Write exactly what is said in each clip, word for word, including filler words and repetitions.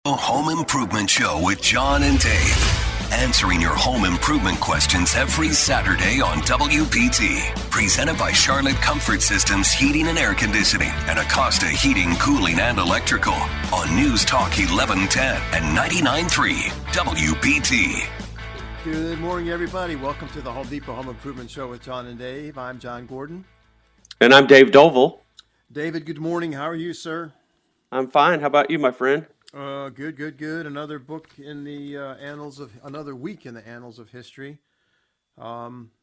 Home Improvement Show with John and Dave. Answering your home improvement questions every Saturday on W P T. Presented by Charlotte Comfort Systems Heating and Air Conditioning and Acosta Heating, Cooling, and Electrical on News Talk eleven ten and ninety-nine point three W P T. Good morning, everybody. Welcome to the Home Depot Home Improvement Show with John and Dave. I'm John Gordon. And I'm Dave Dovell. David, good morning. How are you, sir? I'm fine. How about you, my friend? Uh, good, good, good. Another book in the uh, annals of, another week in the annals of history. Um,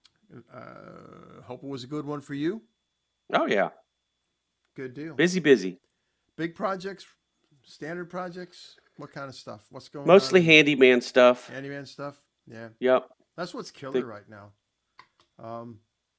uh, hope it was a good one for you. Oh, yeah. Good deal. Busy, busy. Big projects, standard projects, what kind of stuff? What's going Mostly on? Mostly handyman stuff. Handyman stuff, yeah. Yep. That's what's killer the- right now. Um,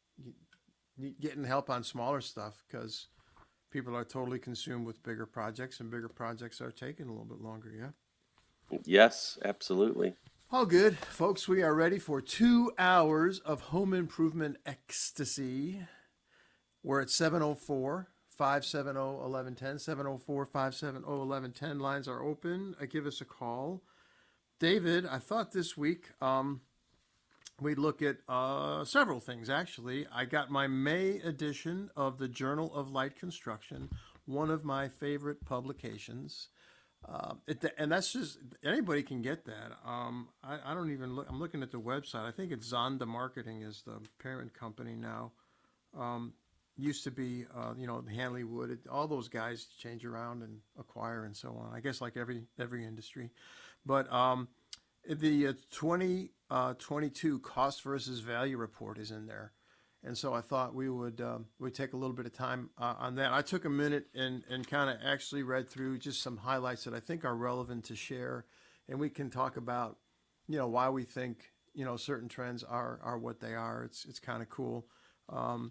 getting help on smaller stuff because people are totally consumed with bigger projects, and bigger projects are taking a little bit longer, yeah? Yes, absolutely. All good. Folks, we are ready for two hours of home improvement ecstasy. We're at seven oh four, five seven oh, eleven ten. seven oh four, five seven oh, eleven ten. Lines are open. Uh, give us a call. David, I thought this week um, we'd look at uh, several things, actually. I got my May edition of the Journal of Light Construction, one of my favorite publications. Uh, it, and that's just, anybody can get that. Um, I, I don't even look, I'm looking at the website. I think it's Zonda Marketing is the parent company now. Um, used to be, uh, you know, Hanley Wood, it, all those guys change around and acquire and so on. I guess like every, every industry. But um, the uh, twenty twenty-two cost versus value report is in there. And so I thought we would um, we'd take a little bit of time uh, on that. I took a minute and, and kind of actually read through just some highlights that I think are relevant to share. And we can talk about, you know, why we think, you know, certain trends are are what they are. It's it's kind of cool. Um,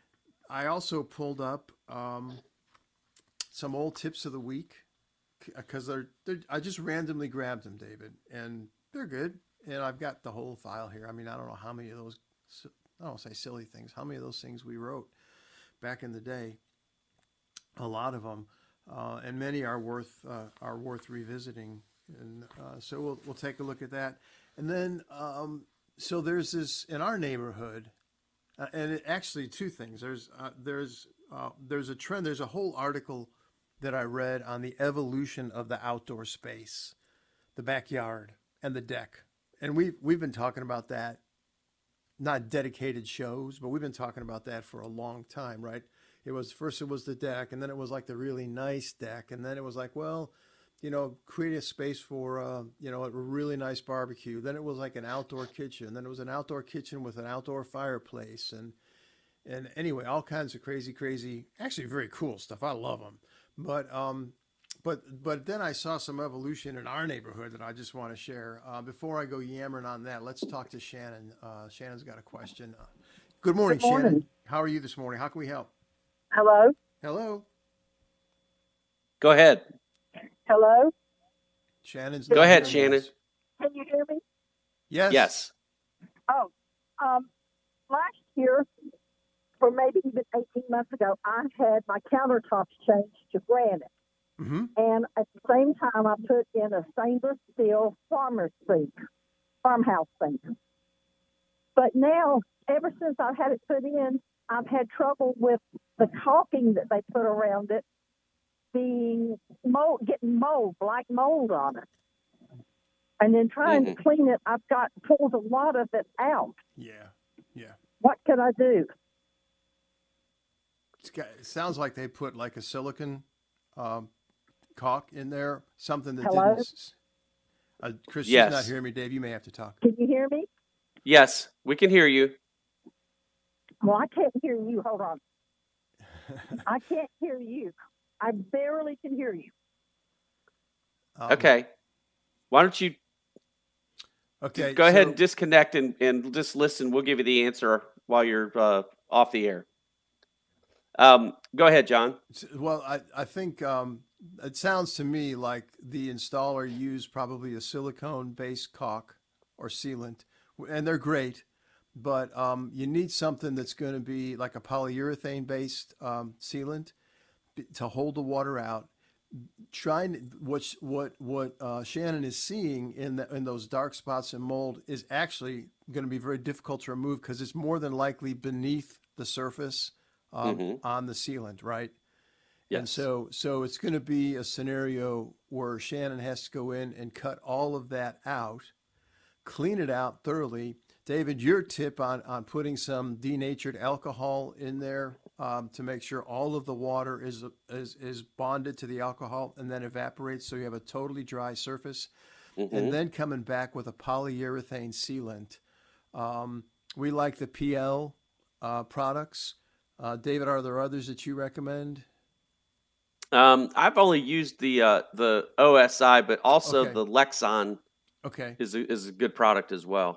I also pulled up um, some old tips of the week because they're, they're I just randomly grabbed them, David, and they're good. And I've got the whole file here. I mean, I don't know how many of those, I don't say silly things, how many of those things we wrote back in the day. A lot of them, uh, and many are worth uh, are worth revisiting. And uh, so we'll we'll take a look at that. And then, um, so there's this in our neighborhood, uh, and it, actually two things. There's uh, there's uh, there's a trend. There's a whole article that I read on the evolution of the outdoor space, the backyard and the deck. And we've, we've been talking about that, not dedicated shows, but we've been talking about that for a long time, right? It was, first it was the deck, and then it was like the really nice deck. And then it was like, well, you know, create a space for, uh, you know, a really nice barbecue. Then it was like an outdoor kitchen. Then it was an outdoor kitchen with an outdoor fireplace. And, and anyway, all kinds of crazy, crazy, actually very cool stuff. I love them. But, um, But but then I saw some evolution in our neighborhood that I just want to share. Uh, before I go yammering on that, let's talk to Shannon. Uh, Shannon's got a question. Uh, good morning, Good morning, Shannon. How are you this morning? How can we help? Hello? Hello? Go ahead. Hello? Shannon's Go not ahead, hearing Shannon. us. Can you hear me? Yes. Yes. Oh, um, last year, or maybe even eighteen months ago, I had my countertops changed to granite. Mm-hmm. And at the same time, I put in a stainless steel farmer's sink, farmhouse sink. But now, ever since I've had it put in, I've had trouble with the caulking that they put around it being mold, getting mold, black mold on it. And then trying Mm-hmm. to clean it, I've got pulled a lot of it out. Yeah. Yeah. What can I do? It's got, it sounds like they put like a silicone um, caulk in there, something that Hello? didn't. Uh, Chris, Yes. she's not hearing me. Dave, you may have to talk. Can you hear me? Yes, we can hear you. Well, I can't hear you. Hold on. I can't hear you. I barely can hear you. Um, Okay. Why don't you Okay. go ahead so- and disconnect and, and just listen. We'll give you the answer while you're uh, off the air. Um, go ahead, John. Well, I, I think um, it sounds to me like the installer used probably a silicone-based caulk or sealant, and they're great, but um, you need something that's going to be like a polyurethane-based um, sealant to hold the water out. trying what what what uh, Shannon is seeing in the, in those dark spots and mold is actually going to be very difficult to remove because it's more than likely beneath the surface um, Mm-hmm. on the sealant, right? And Yes. so so it's going to be a scenario where Shannon has to go in and cut all of that out, clean it out thoroughly. David, your tip on, on putting some denatured alcohol in there um, to make sure all of the water is, is is bonded to the alcohol and then evaporates so you have a totally dry surface. Mm-hmm. And then coming back with a polyurethane sealant. Um, we like the P L uh, products. Uh, David, are there others that you recommend? Um, I've only used the uh, the O S I, but also Okay. the Lexon Okay. is a, is a good product as well.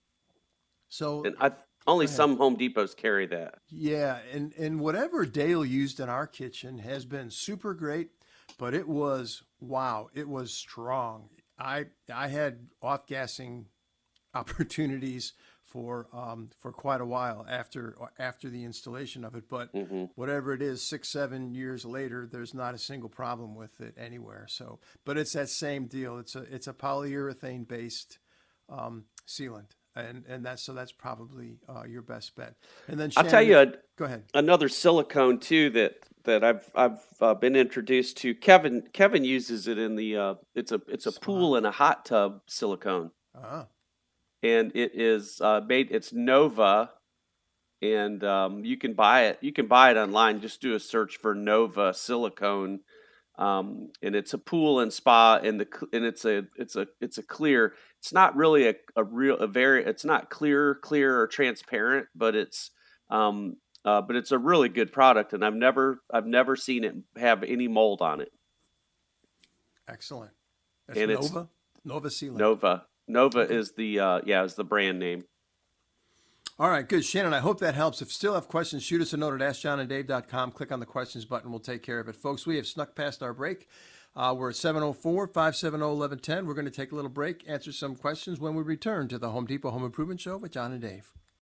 So And I only Go ahead. some Home Depots carry that. yeah, and, and whatever Dale used in our kitchen has been super great, but it was, wow, it was strong. I I had off-gassing opportunities for um, for quite a while after after the installation of it, but Mm-hmm. whatever it is, six, seven years later, there's not a single problem with it anywhere. So, but it's that same deal. It's a it's a polyurethane based um, sealant, and and that's so that's probably uh, your best bet. And then I'll Shannon, tell you a, go ahead. another silicone too that that I've I've uh, been introduced to. Kevin Kevin uses it in the uh, it's a it's a pool and a hot tub silicone, Ah, and it is uh, made. It's Nova, and um, you can buy it. You can buy it online. Just do a search for Nova silicone, um, and it's a pool and spa, and the cl- and it's a it's a it's a clear. It's not really a, a real a very. It's not clear clear or transparent, but it's um, uh, but it's a really good product, and I've never I've never seen it have any mold on it. excellent. That's And it's- Nova, Nova sealant. Nova Nova is the uh, yeah is the brand name. All right, good. Shannon, I hope that helps. If you still have questions, shoot us a note at ask john and dave dot com. Click on the questions button. We'll take care of it. Folks, we have snuck past our break. Uh, we're at seven oh four, five seven oh, eleven ten. We're going to take a little break, answer some questions when we return to the Home Depot Home Improvement Show with John and Dave.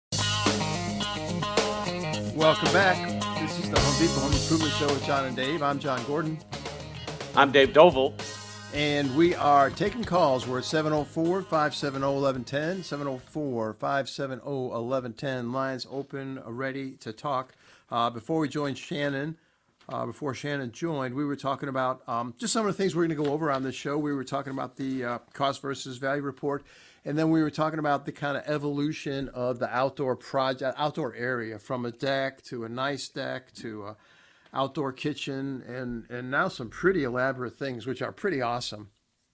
Welcome back. This is the Home Depot Home Improvement Show with John and Dave. I'm John Gordon. I'm Dave Doval. And we are taking calls. We're at seven oh four, five seven oh, eleven ten, seven oh four, five seven oh, eleven ten. Lines open, uh, ready to talk. Uh, before we joined Shannon, uh, before Shannon joined, we were talking about um, just some of the things we're going to go over on this show. We were talking about the uh, cost versus value report. And then we were talking about the kind of evolution of the outdoor project, outdoor area, from a deck to a nice deck to a outdoor kitchen, and and now some pretty elaborate things, which are pretty awesome.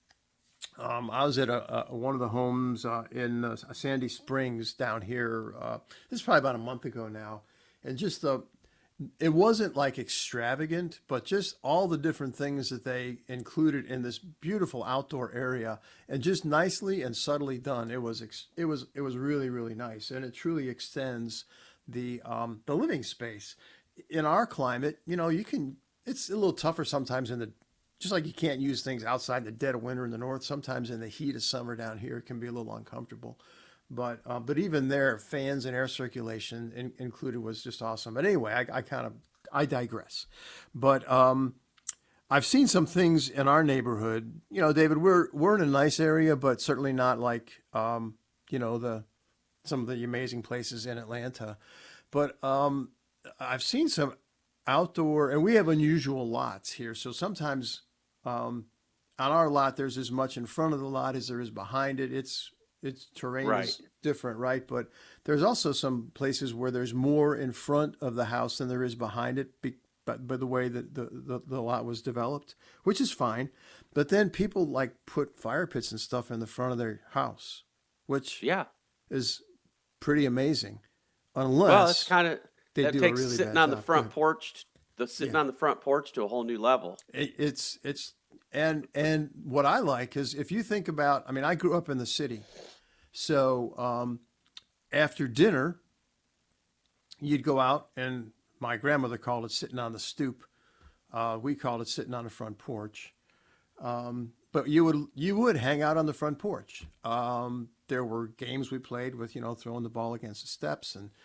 Um, I was at a, a one of the homes uh, in uh, Sandy Springs down here. Uh, this is probably about a month ago now, and just the it wasn't like extravagant, but just all the different things that they included in this beautiful outdoor area, and just nicely and subtly done. It was ex- it was it was really really nice, and it truly extends the um, the living space. In our climate, you know, you can, it's a little tougher sometimes in the, just like you can't use things outside in the dead of winter in the north, sometimes in the heat of summer down here, it can be a little uncomfortable. But, uh, but even there, fans and air circulation in, included was just awesome. But anyway, I, I kind of, I digress. But um, I've seen some things in our neighborhood. You know, David, we're, we're in a nice area, but certainly not like, um, you know, the, some of the amazing places in Atlanta. But, um, I've seen some outdoor, and we have unusual lots here. So sometimes um, on our lot, there's as much in front of the lot as there is behind it. It's it's terrain Right. is different, right? But there's also some places where there's more in front of the house than there is behind it, be, but by the way that the, the the lot was developed, which is fine. But then people like put fire pits and stuff in the front of their house, which Yeah. is pretty amazing, unless Well, it's kind of they that do a takes really sitting bad on the job. front Yeah. porch, the sitting Yeah. on the front porch to a whole new level. It, it's it's and and what I like is if you think about, I mean, I grew up in the city, so um, after dinner, you'd go out, and my grandmother called it sitting on the stoop. Uh, we called it sitting on the front porch. Um, but you would you would hang out on the front porch. Um, there were games we played with, you know, throwing the ball against the steps, and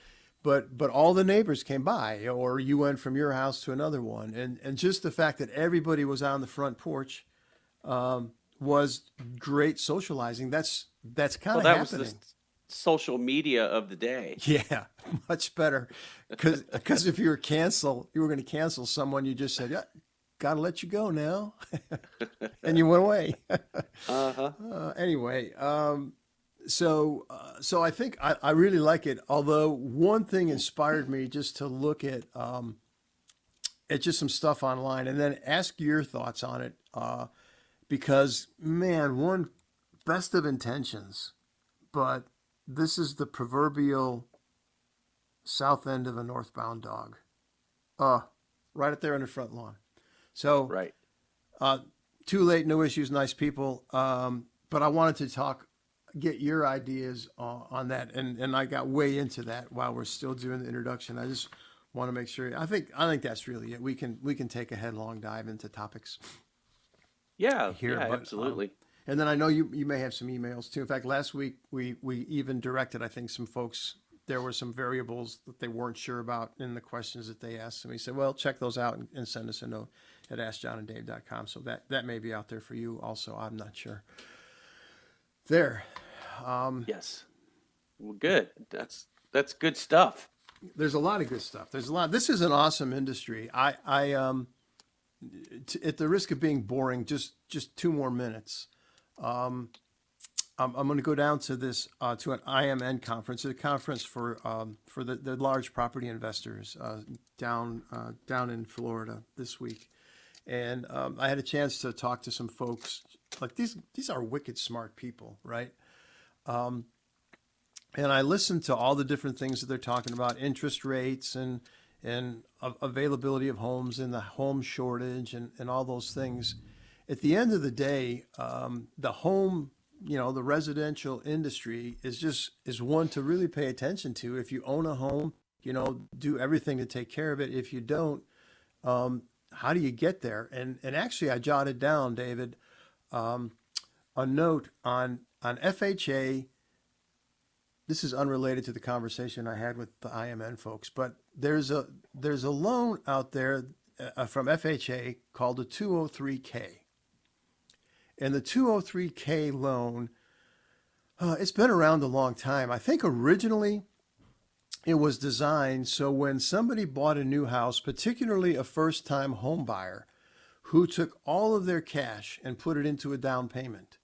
but but all the neighbors came by, or you went from your house to another one, and and just the fact that everybody was on the front porch um, was great socializing. That's that's kind Well, of that was happening. the s- social media of the day. Yeah, much better. Because if you were cancel, you were going to cancel someone, you just said, yeah, got to let you go now. And you went away. Uh-huh. uh, anyway, um, so uh, so I think I, I really like it. Although one thing inspired me just to look at um, at just some stuff online and then ask your thoughts on it. Uh, because, man, one, best of intentions, but this is the proverbial south end of a northbound dog. Uh, right up there in the front lawn. So, Right. uh, too late, no issues, nice people. Um, but I wanted to talk, get your ideas on, on that. And, and I got way into that while we're still doing the introduction. I just want to make sure, I think, I think that's really it. We can, we can take a headlong dive into topics Yeah. here. yeah, but, um, absolutely. And then I know you, you may have some emails too. In fact, last week we, we even directed, I think, some folks, there were some variables that they weren't sure about in the questions that they asked. And we said, well, check those out and, and send us a note at ask john and dave dot com. So that, that may be out there for you also. I'm not sure. There. Um, Yes. Well, good. That's that's good stuff. there's a lot of good stuff. There's a lot. This is an awesome industry. I, I, um, t- at the risk of being boring, just, just two more minutes. Um, I'm, I'm going to go down to this uh, to an I M N conference, a conference for um, for the, the large property investors uh, down uh, down in Florida this week, and um, I had a chance to talk to some folks. Like these these are wicked smart people, right? Um, and I listened to all the different things that they're talking about, interest rates and and av- availability of homes and the home shortage and, and all those things. At the end of the day, um, the home, you know, the residential industry is just is one to really pay attention to. If you own a home, you know, do everything to take care of it. If you don't, um, how do you get there? And and actually, I jotted down, David, um, a note on on F H A. This is unrelated to the conversation I had with the I M N folks, but there's a there's a loan out there uh, from F H A called a two oh three K. And the two oh three K loan, uh, it's been around a long time. I think originally it was designed so when somebody bought a new house, particularly a first-time home buyer, who took all of their cash and put it into a down payment,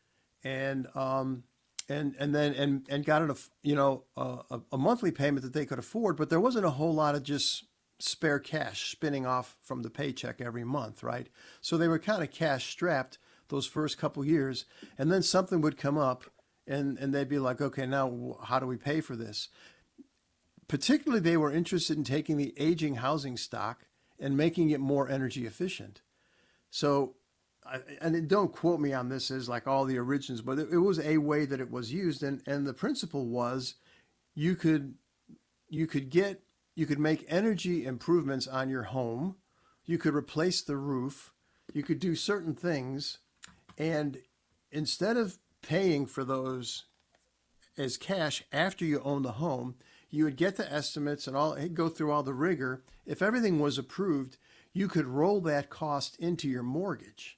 and um, and and then and and got a you know a, a monthly payment that they could afford, but there wasn't a whole lot of just spare cash spinning off from the paycheck every month, right? So they were kind of cash strapped those first couple years, and then something would come up and, and they'd be like, okay, now how do we pay for this? Particularly, they were interested in taking the aging housing stock and making it more energy efficient. So, I, and don't quote me on this as like all the origins, but it, it was a way that it was used. And, and the principle was you could, you could get, you could make energy improvements on your home. You could replace the roof. You could do certain things. And instead of paying for those as cash after you own the home, you would get the estimates and all, go through all the rigor. If everything was approved, you could roll that cost into your mortgage.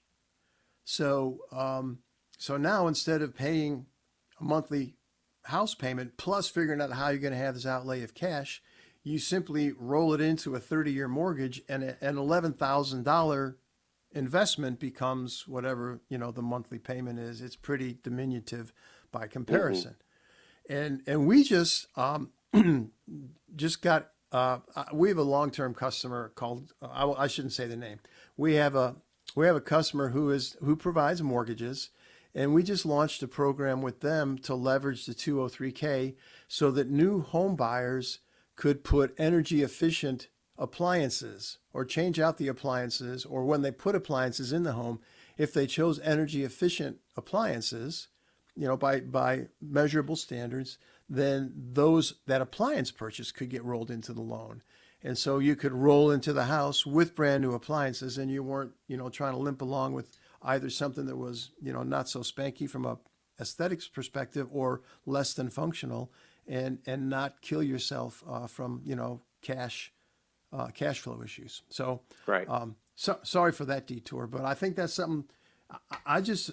So, um, so now instead of paying a monthly house payment plus figuring out how you're going to have this outlay of cash, you simply roll it into a thirty-year mortgage, and a- an eleven thousand dollars investment becomes whatever, you know, the monthly payment is. It's pretty diminutive by comparison. Mm-hmm. And and we just um, just got, uh, we have a long-term customer called, I, I shouldn't say the name. We have a we have a customer who is who provides mortgages, and we just launched a program with them to leverage the two oh three K so that new home buyers could put energy efficient appliances or change out the appliances, or when they put appliances in the home, if they chose energy efficient appliances, you know, by, by measurable standards, then those, that appliance purchase could get rolled into the loan. And so you could roll into the house with brand new appliances, and you weren't, you know, trying to limp along with either something that was, you know, not so spanky from a aesthetics perspective or less than functional. and and not kill yourself uh, from you know cash uh, cash flow issues. So right. Um, so sorry for that detour, but I think that's something. I, I just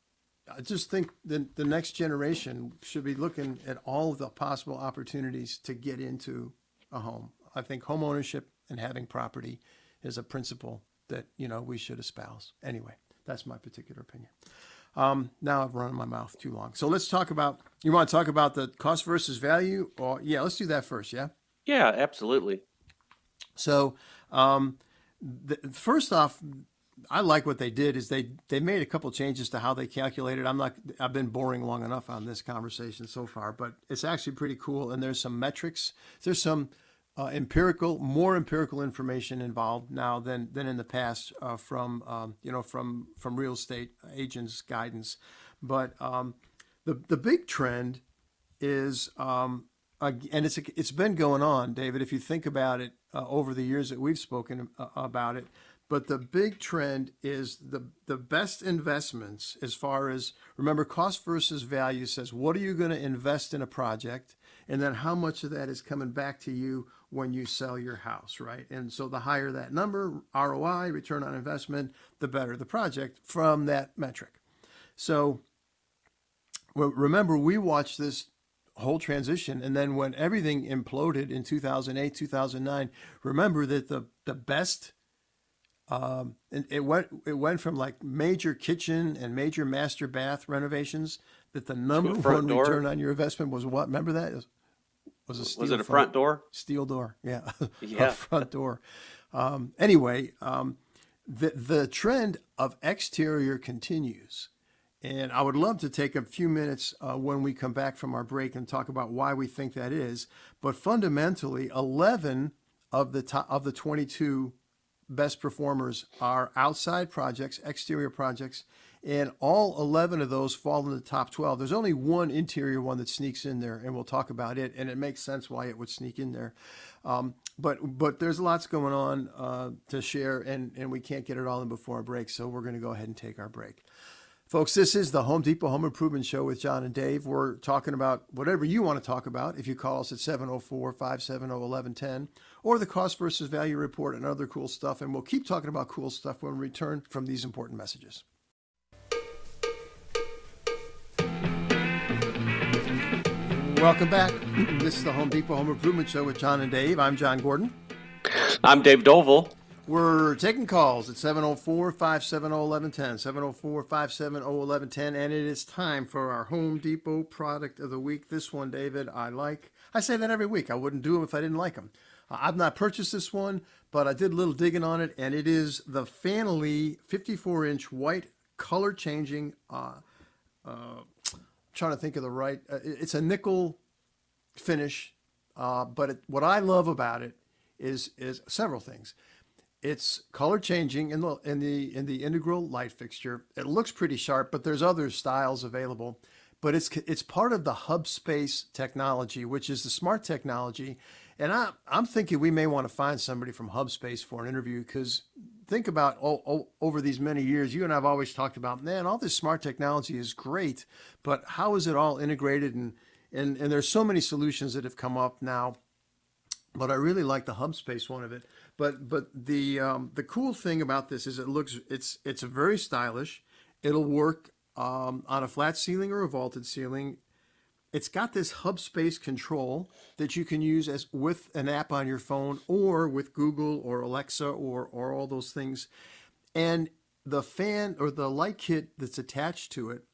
I just think the the next generation should be looking at all of the possible opportunities to get into a home. I think home ownership and having property is a principle that you know we should espouse. Anyway, that's my particular opinion. Um, now I've run my mouth too long. So let's talk about, you want to talk about the cost versus value? Or yeah, let's do that first, yeah? Yeah, absolutely. So um, the, first off, I like what they did is they, they made a couple changes to how they calculated. I'm not, I've been boring long enough on this conversation so far, but it's actually pretty cool. And there's some metrics. There's some uh, empirical, more empirical information involved now than, than in the past uh, from, um, you know, from, from real estate agents' guidance. But um, the, the big trend is, um, uh, and it's, it's been going on, David, if you think about it uh, over the years that we've spoken uh, about it. But the big trend is the, the best investments as far as, remember, cost versus value says, what are you going to invest in a project? And then how much of that is coming back to you when you sell your house, right? And so the higher that number, R O I, return on investment, the better the project from that metric. So well, remember, we watched this whole transition. And then when everything imploded in two thousand eight, two thousand nine, remember that the, the best Um, and it went it went from like major kitchen and major master bath renovations that the number one door. return on your investment was what? Remember that? It was, was a steel was it a front, front door? Steel door, yeah, Yeah. a front door. Um, anyway, um, the the trend of exterior continues, and I would love to take a few minutes uh, when we come back from our break and talk about why we think that is. But fundamentally, eleven of the top, of the twenty-two best performers are outside projects, exterior projects, and all eleven of those fall in the top twelve. There's only one interior one that sneaks in there, and we'll talk about it, and it makes sense why it would sneak in there. Um, but but there's lots going on uh, to share, and, and we can't get it all in before our break, so we're going to go ahead and take our break. Folks, this is the Home Depot Home Improvement Show with John and Dave. We're talking about whatever you want to talk about. If you call us at seven oh four, five seven oh, one one one oh or the cost versus value report and other cool stuff. And we'll keep talking about cool stuff when we return from these important messages. Welcome back. This is the Home Depot Home Improvement Show with John and Dave. I'm John Gordon. I'm Dave Dovell. We're taking calls at seven oh four, five seven oh, one one one oh, seven oh four, five seven oh, one one one oh, and it is time for our Home Depot product of the week. This one, David, I like. I say that every week. I wouldn't do them if I didn't like them. Uh, I've not purchased this one, but I did a little digging on it, and it is the Fanley fifty-four inch white color-changing, uh, uh, I'm trying to think of the right, uh, it's a nickel finish, uh, but it, what I love about it is is several things. It's color changing in the in the in the integral light fixture. It looks pretty sharp, but there's other styles available. But it's it's part of the HubSpace technology, which is the smart technology. And I I'm thinking we may want to find somebody from HubSpace for an interview, because think about oh, oh, over these many years, you and I've always talked about, man, all this smart technology is great, but how is it all integrated? And and and there's so many solutions that have come up now. But I really like the HubSpace one of it. But but the um, the cool thing about this is it looks it's it's very stylish. It'll work um, on a flat ceiling or a vaulted ceiling. It's got this HubSpace control that you can use as with an app on your phone or with Google or Alexa or or all those things. And the fan or the light kit that's attached to it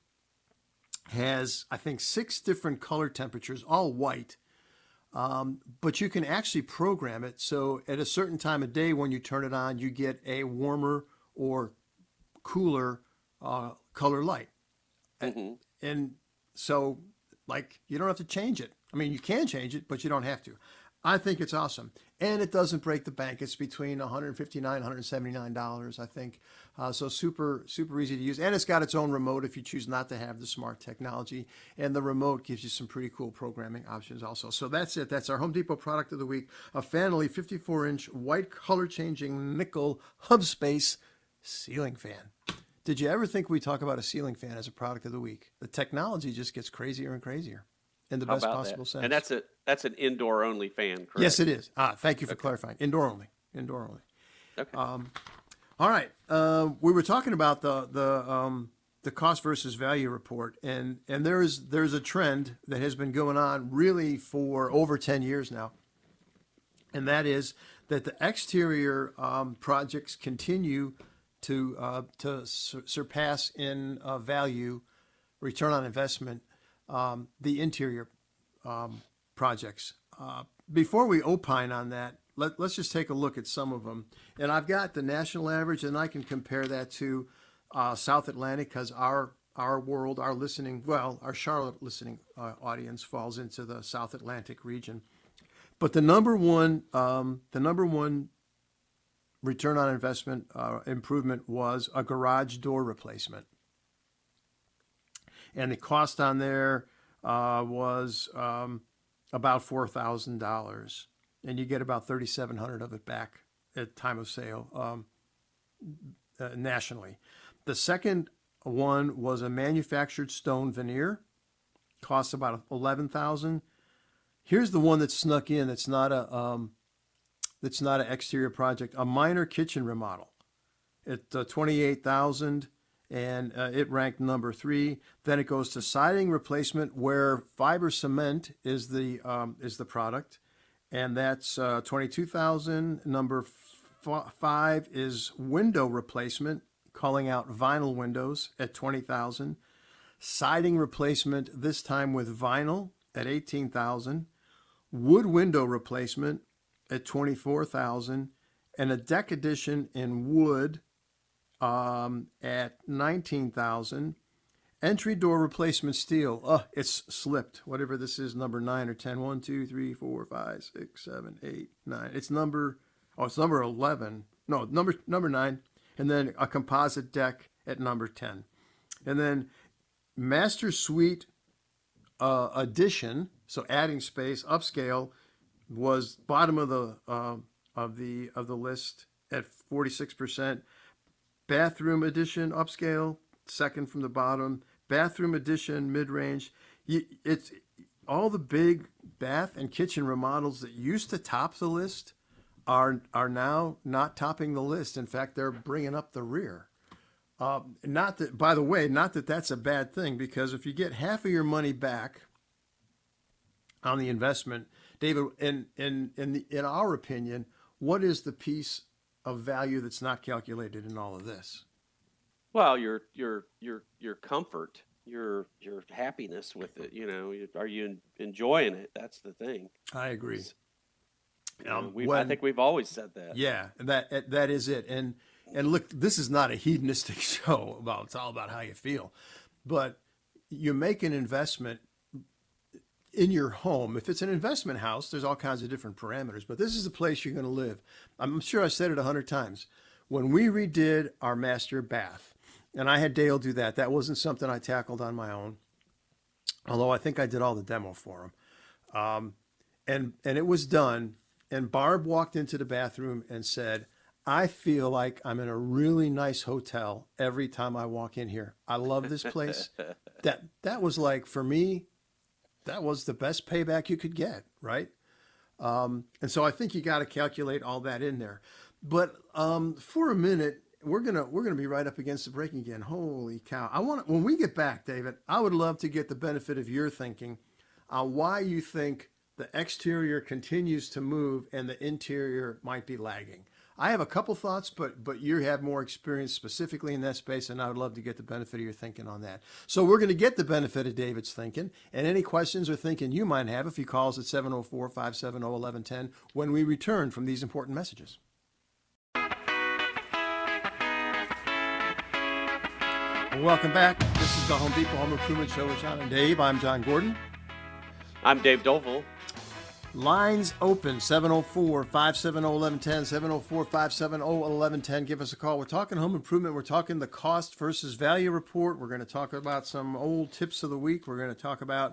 has, I think, six different color temperatures, all white. Um, but you can actually program it. So at a certain time of day when you turn it on, you get a warmer or cooler uh, color light. Mm-hmm. And, and so, like, you don't have to change it. I mean, you can change it, but you don't have to. I think it's awesome. And it doesn't break the bank. It's between one hundred fifty-nine dollars, one hundred seventy-nine dollars, I think. Uh, so super, super easy to use. And it's got its own remote if you choose not to have the smart technology. And the remote gives you some pretty cool programming options also. So that's it. That's our Home Depot product of the week. A Fanley fifty-four inch white color-changing nickel HubSpace ceiling fan. Did you ever think we'd talk about a ceiling fan as a product of the week? The technology just gets crazier and crazier. in the How best about possible that? sense. And that's a that's an indoor only fan, correct? Yes, it is. Ah, thank you for Okay. clarifying. Indoor only. Indoor only. Okay. Um, all right. Uh, we were talking about the the um, the cost versus value report, and and there's there's a trend that has been going on really for over ten years now, and that is that the exterior um, projects continue to uh, to sur- surpass in uh, value, return on investment, um, the interior um, projects. Uh, before we opine on that, let, let's just take a look at some of them. And I've got the national average, and I can compare that to uh, South Atlantic, because our our world, our listening, well, our Charlotte listening uh, audience falls into the South Atlantic region. But the number one, um, the number one return on investment uh, improvement was a garage door replacement, and the cost on there uh, was um, about four thousand dollars, and you get about thirty-seven hundred of it back at time of sale um, uh, nationally. The second one was a manufactured stone veneer, costs about eleven thousand. Here's the one that snuck in. That's not a um, that's not an exterior project. A minor kitchen remodel at uh, twenty-eight thousand, and uh, it ranked number three. Then it goes to siding replacement, where fiber cement is the um, is the product, and that's uh, twenty-two thousand. Number f- five is window replacement, calling out vinyl windows at twenty thousand. Siding replacement, this time with vinyl, at eighteen thousand. Wood window replacement at twenty-four thousand, and a deck addition in wood um, at nineteen thousand. Entry door replacement steel. Oh, it's slipped. Whatever this is, number nine or ten. One, two, three, four, five, six, seven, eight, nine. It's number, oh, it's number eleven. No, number number nine. And then a composite deck at number ten. And then master suite uh, addition. So adding space, upscale, was bottom of the uh, of the of the list at forty-six percent. Bathroom addition, upscale, second from the bottom. Bathroom addition, mid-range. It's all the big bath and kitchen remodels that used to top the list are are now not topping the list. In fact, they're bringing up the rear. Uh, not that, by the way, not that that's a bad thing, because if you get half of your money back on the investment, David, in in in the, in our opinion, what is the piece of value that's not calculated in all of this? Well, your your your your comfort, your your happiness with it. You know, are you enjoying it? That's the thing. I agree. You know, Um, we've, when- I think we've always said that. Yeah, that that is it. And and look, this is not a hedonistic show about it's all about how you feel, but you make an investment in your home. If it's an investment house, there's all kinds of different parameters, but this is the place you're going to live. I'm sure I said it a hundred times. When we redid our master bath, and I had Dale do that, that wasn't something I tackled on my own, although I think I did all the demo for him. Um, and and it was done. And Barb walked into the bathroom and said, I feel like I'm in a really nice hotel every time I walk in here. I love this place. that that was like, for me, that was the best payback you could get, right? Um, and so I think you got to calculate all that in there. But um, for a minute, we're gonna we're gonna be right up against the break again. Holy cow! I want when we get back, David, I would love to get the benefit of your thinking on why you think the exterior continues to move and the interior might be lagging. I have a couple thoughts, but but you have more experience specifically in that space, and I would love to get the benefit of your thinking on that. So we're going to get the benefit of David's thinking, and any questions or thinking you might have if you call us at seven oh four, five seven oh, eleven ten when we return from these important messages. Welcome back. This is the Home Depot Home Improvement Show with John and Dave. I'm John Gordon. I'm Dave Dovell. Lines open, seven oh four, five seven oh, eleven ten, seven oh four, five seven oh, eleven ten. Give us a call. We're talking home improvement. We're talking the cost versus value report. We're going to talk about some old tips of the week. We're going to talk about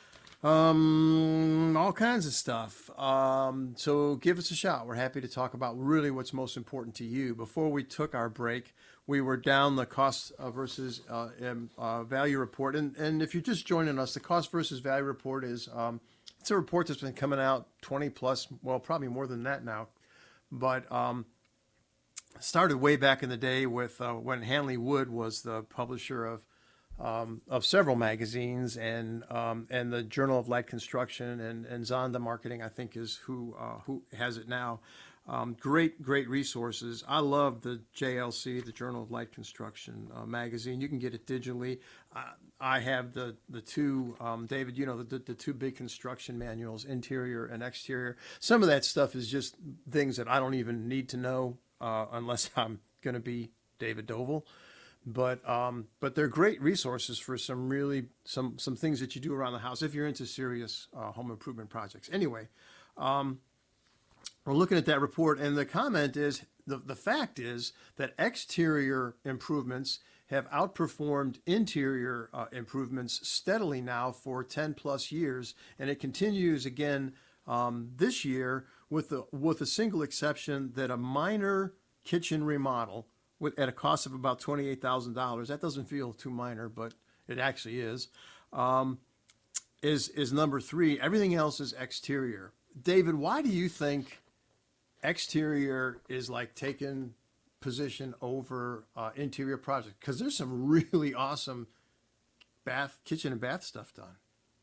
um, all kinds of stuff. Um, so give us a shout. We're happy to talk about really what's most important to you. Before we took our break, we were down the cost uh, versus uh, um, uh, value report. And, and if you're just joining us, the cost versus value report is um, it's a report that's been coming out twenty plus, well, probably more than that now. But um, started way back in the day with uh, when Hanley Wood was the publisher of um, of several magazines, and um, and the Journal of Light Construction, and, and Zonda Marketing, I think, is who uh, who has it now. Um, great, great resources. I love the J L C, the Journal of Light Construction uh, magazine. You can get it digitally. I, I have the the two, um, David, you know, the, the two big construction manuals, interior and exterior. Some of that stuff is just things that I don't even need to know uh, unless I'm going to be David Doval. But um, but they're great resources for some really some some things that you do around the house if you're into serious uh, home improvement projects. Anyway, um, we're looking at that report, and the comment is the the fact is that exterior improvements have outperformed interior uh, improvements steadily now for ten plus years, and it continues again um, this year with the with a single exception that a minor kitchen remodel with, at a cost of about twenty-eight thousand dollars, that doesn't feel too minor, but it actually is, um, is, is number three. Everything else is exterior. David, why do you think exterior is like taking position over uh, interior projects? Because there's some really awesome bath, kitchen and bath stuff done.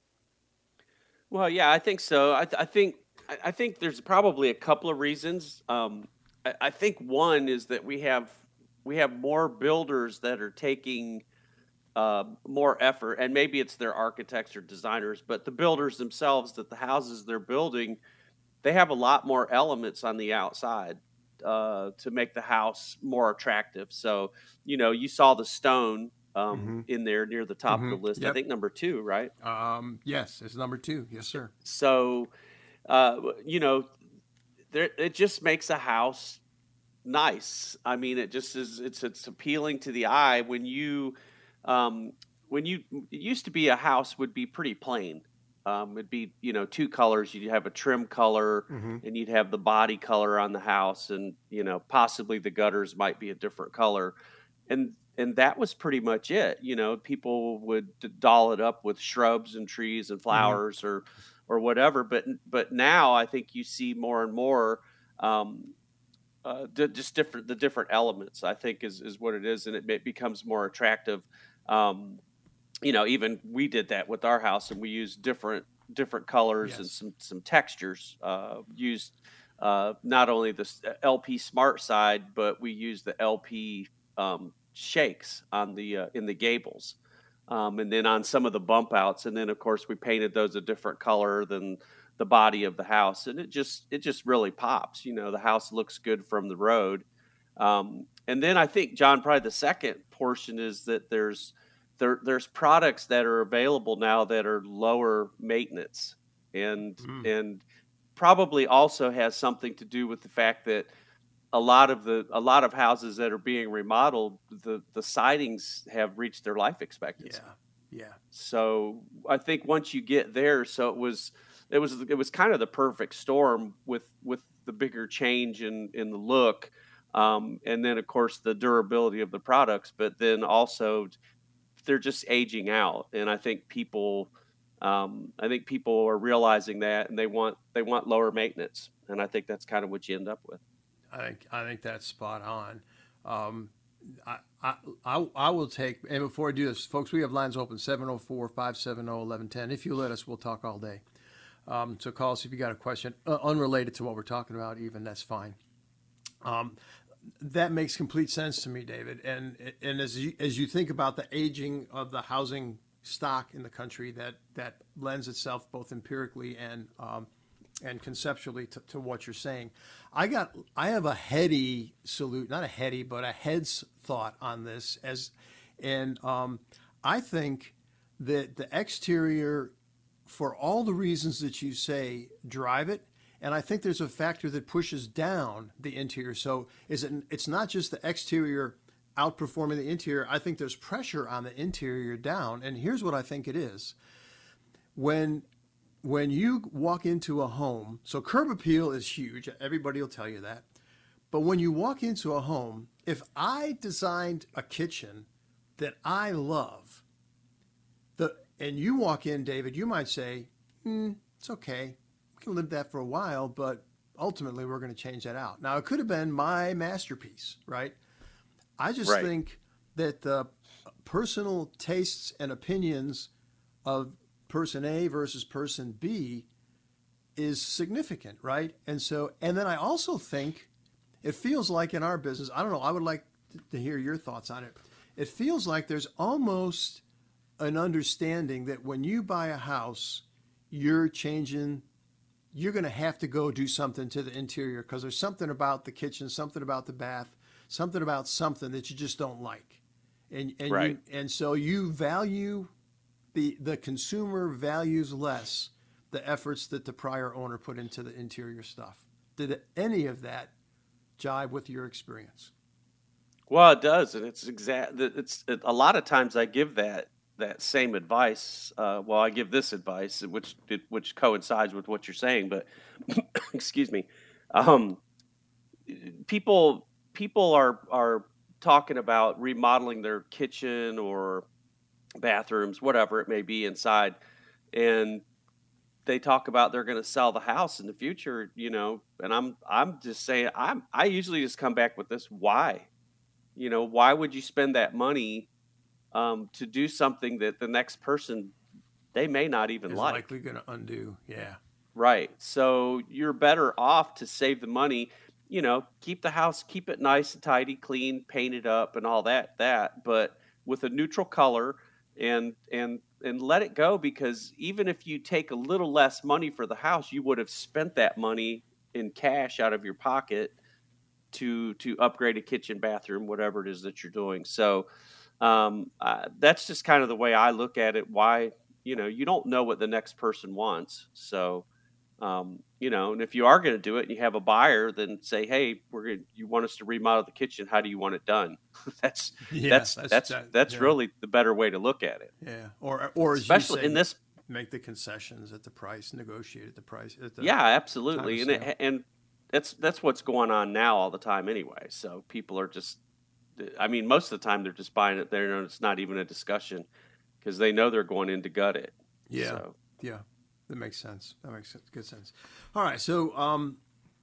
Well, yeah, I think so. I, th- I think I, I think there's probably a couple of reasons. Um, I, I think one is that we have we have more builders that are taking uh, more effort, and maybe it's their architects or designers, but the builders themselves, that the houses they're building, they have a lot more elements on the outside uh, to make the house more attractive. So, you know, you saw the stone um, mm-hmm. in there near the top mm-hmm. of the list. Yep. I think number two, right? Um, yes, it's number two. Yes, sir. So, uh, you know, there, it just makes a house nice. I mean, it just is, it's, it's appealing to the eye when you, um, when you, it used to be a house would be pretty plain. Um, it'd be, you know, two colors. You'd have a trim color mm-hmm. and you'd have the body color on the house, and, you know, possibly the gutters might be a different color. And, and that was pretty much it. You know, people would doll it up with shrubs and trees and flowers mm-hmm. or, or whatever. But, but now I think you see more and more, um, Uh, d- just different, the different elements, I think, is, is what it is. And it, it becomes more attractive. Um, you know, even we did that with our house, and we used different, different colors yes. and some, some textures, uh, used, uh, not only the L P Smart side, but we used the L P, um, shakes on the, uh, in the gables. Um, and then on some of the bump outs. And then of course we painted those a different color than the body of the house, and it just it just really pops. You know, the house looks good from the road. Um, and then I think, John, probably the second portion is that there's there there's products that are available now that are lower maintenance, and mm. and probably also has something to do with the fact that a lot of the a lot of houses that are being remodeled, the the sidings have reached their life expectancy. Yeah, yeah. So I think once you get there, so it was. It was it was kind of the perfect storm with, with the bigger change in, in the look, um, and then of course the durability of the products. But then also they're just aging out, and I think people um, I think people are realizing that, and they want they want lower maintenance, and I think that's kind of what you end up with. I think I think that's spot on. Um, I, I I I will take, and before I do this, folks, we have lines open seven oh four, five seven oh, eleven ten. If you let us, we'll talk all day. Um, so call us if you got a question uh, unrelated to what we're talking about, even that's fine. Um, that makes complete sense to me, David. And and as you, as you think about the aging of the housing stock in the country, that that lends itself both empirically and um, and conceptually to, to what you're saying. I got I have a heady salute, not a heady, but a head's thought on this. As and um, I think that the exterior, for all the reasons that you say, drive it. And I think there's a factor that pushes down the interior. So is it, it's not just the exterior outperforming the interior. I think there's pressure on the interior down. And here's what I think it is. When, when you walk into a home, so curb appeal is huge. Everybody will tell you that. But when you walk into a home if I designed a kitchen that I love, the and you walk in, David, you might say, mm, it's okay. We can live that for a while, but ultimately we're going to change that out. Now, it could have been my masterpiece, right? I just Right. think that the personal tastes and opinions of person A versus person B is significant, right? And so, and then I also think it feels like in our business, I don't know, I would like to hear your thoughts on it. It feels like there's almost an understanding that when you buy a house, you're changing, you're going to have to go do something to the interior because there's something about the kitchen, something about the bath, something about something that you just don't like. And and Right. you, and so you value the the consumer values less the efforts that the prior owner put into the interior stuff. Did any of that jive with your experience? Well, it does, and it's exact. It's it, a lot of times I give that that same advice. Uh, well, I give this advice, which it, which coincides with what you're saying. But excuse me, um, people people are are talking about remodeling their kitchen or bathrooms, whatever it may be inside, and they talk about they're going to sell the house in the future. You know, and I'm I'm just saying I'm I usually just come back with this: why? You know, why would you spend that money um, to do something that the next person, they may not even Is like? likely going to undo. Yeah. Right. So you're better off to save the money, you know, keep the house, keep it nice and tidy, clean, paint it up and all that, that, but with a neutral color and, and, and let it go, because even if you take a little less money for the house, you would have spent that money in cash out of your pocket to to upgrade a kitchen, bathroom, whatever it is that you're doing. So um, uh, that's just kind of the way I look at it. Why, you know, you don't know what the next person wants. So, um, you know, and if you are going to do it and you have a buyer, then say, hey, we're going you want us to remodel the kitchen. How do you want it done? that's, Yeah, that's, that's- that's, that- that's yeah. really the better way to look at it. Yeah. Or, or as Especially you say, in this. make the concessions at the price, negotiate at the price. At the Yeah, absolutely. time And of sale. it, and that's that's what's going on now all the time anyway. So people are just, I mean, most of the time they're just buying it there, and it's not even a discussion because they know they're going in to gut it. Yeah. So, Yeah, that makes sense. That makes sense. Good sense. All right. So, um,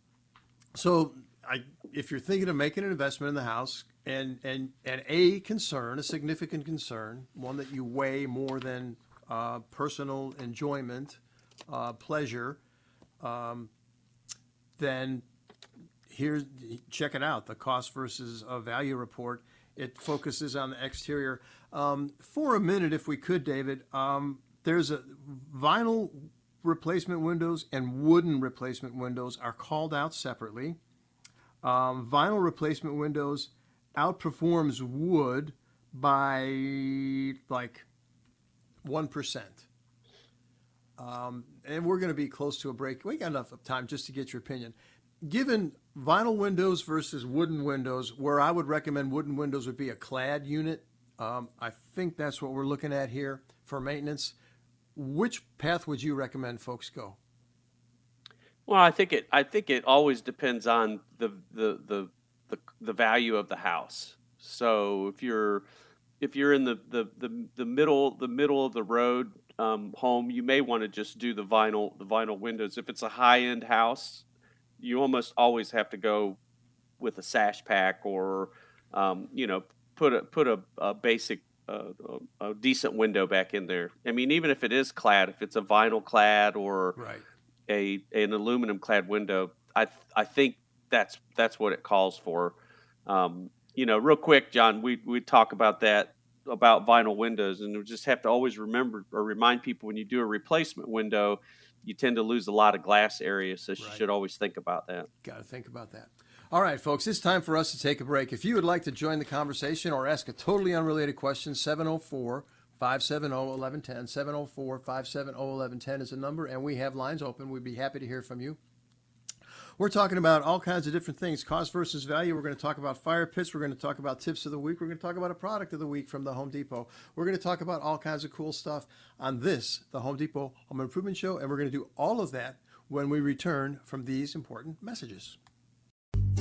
so I, if you're thinking of making an investment in the house and, and, and a concern, a significant concern, one that you weigh more than uh, personal enjoyment, uh, pleasure, um, then here's, check it out, the cost versus uh, value report. It focuses on the exterior. Um, for a minute, if we could, David, um, there's a vinyl replacement windows and wooden replacement windows are called out separately. Um, vinyl replacement windows outperforms wood by like one percent. Um, and we're going to be close to a break. We got enough of time just to get your opinion. Given vinyl windows versus wooden windows, where I would recommend wooden windows would be a clad unit. Um, I think that's what we're looking at here for maintenance. Which path would you recommend folks go? well, I think it. I think it always depends on the the the the, the value of the house. So if you're if you're in the the the, the middle the middle of the road um, home, you may want to just do the vinyl the vinyl windows. If it's a high end house, you almost always have to go with a sash pack or um, you know put a put a, a basic uh, a, a decent window back in there. I mean, even if it is clad, if it's a vinyl clad or Right. a an aluminum clad window, I th- I think that's that's what it calls for. Um, you know, real quick, John, we we talk about that about vinyl windows, and we just have to always remember or remind people when you do a replacement window, you tend to lose a lot of glass area, so you Right. should always think about that. Got to think about that. All right, folks, it's time for us to take a break. If you would like to join the conversation or ask a totally unrelated question, seven oh four, five seven oh, one one one zero, seven oh four, five seven oh, one one one zero is a number, and we have lines open. We'd be happy to hear from you. We're talking about all kinds of different things, cost versus value. We're going to talk about fire pits. We're going to talk about tips of the week. We're going to talk about a product of the week from the Home Depot. We're going to talk about all kinds of cool stuff on this, the Home Depot Home Improvement Show, and we're going to do all of that when we return from these important messages.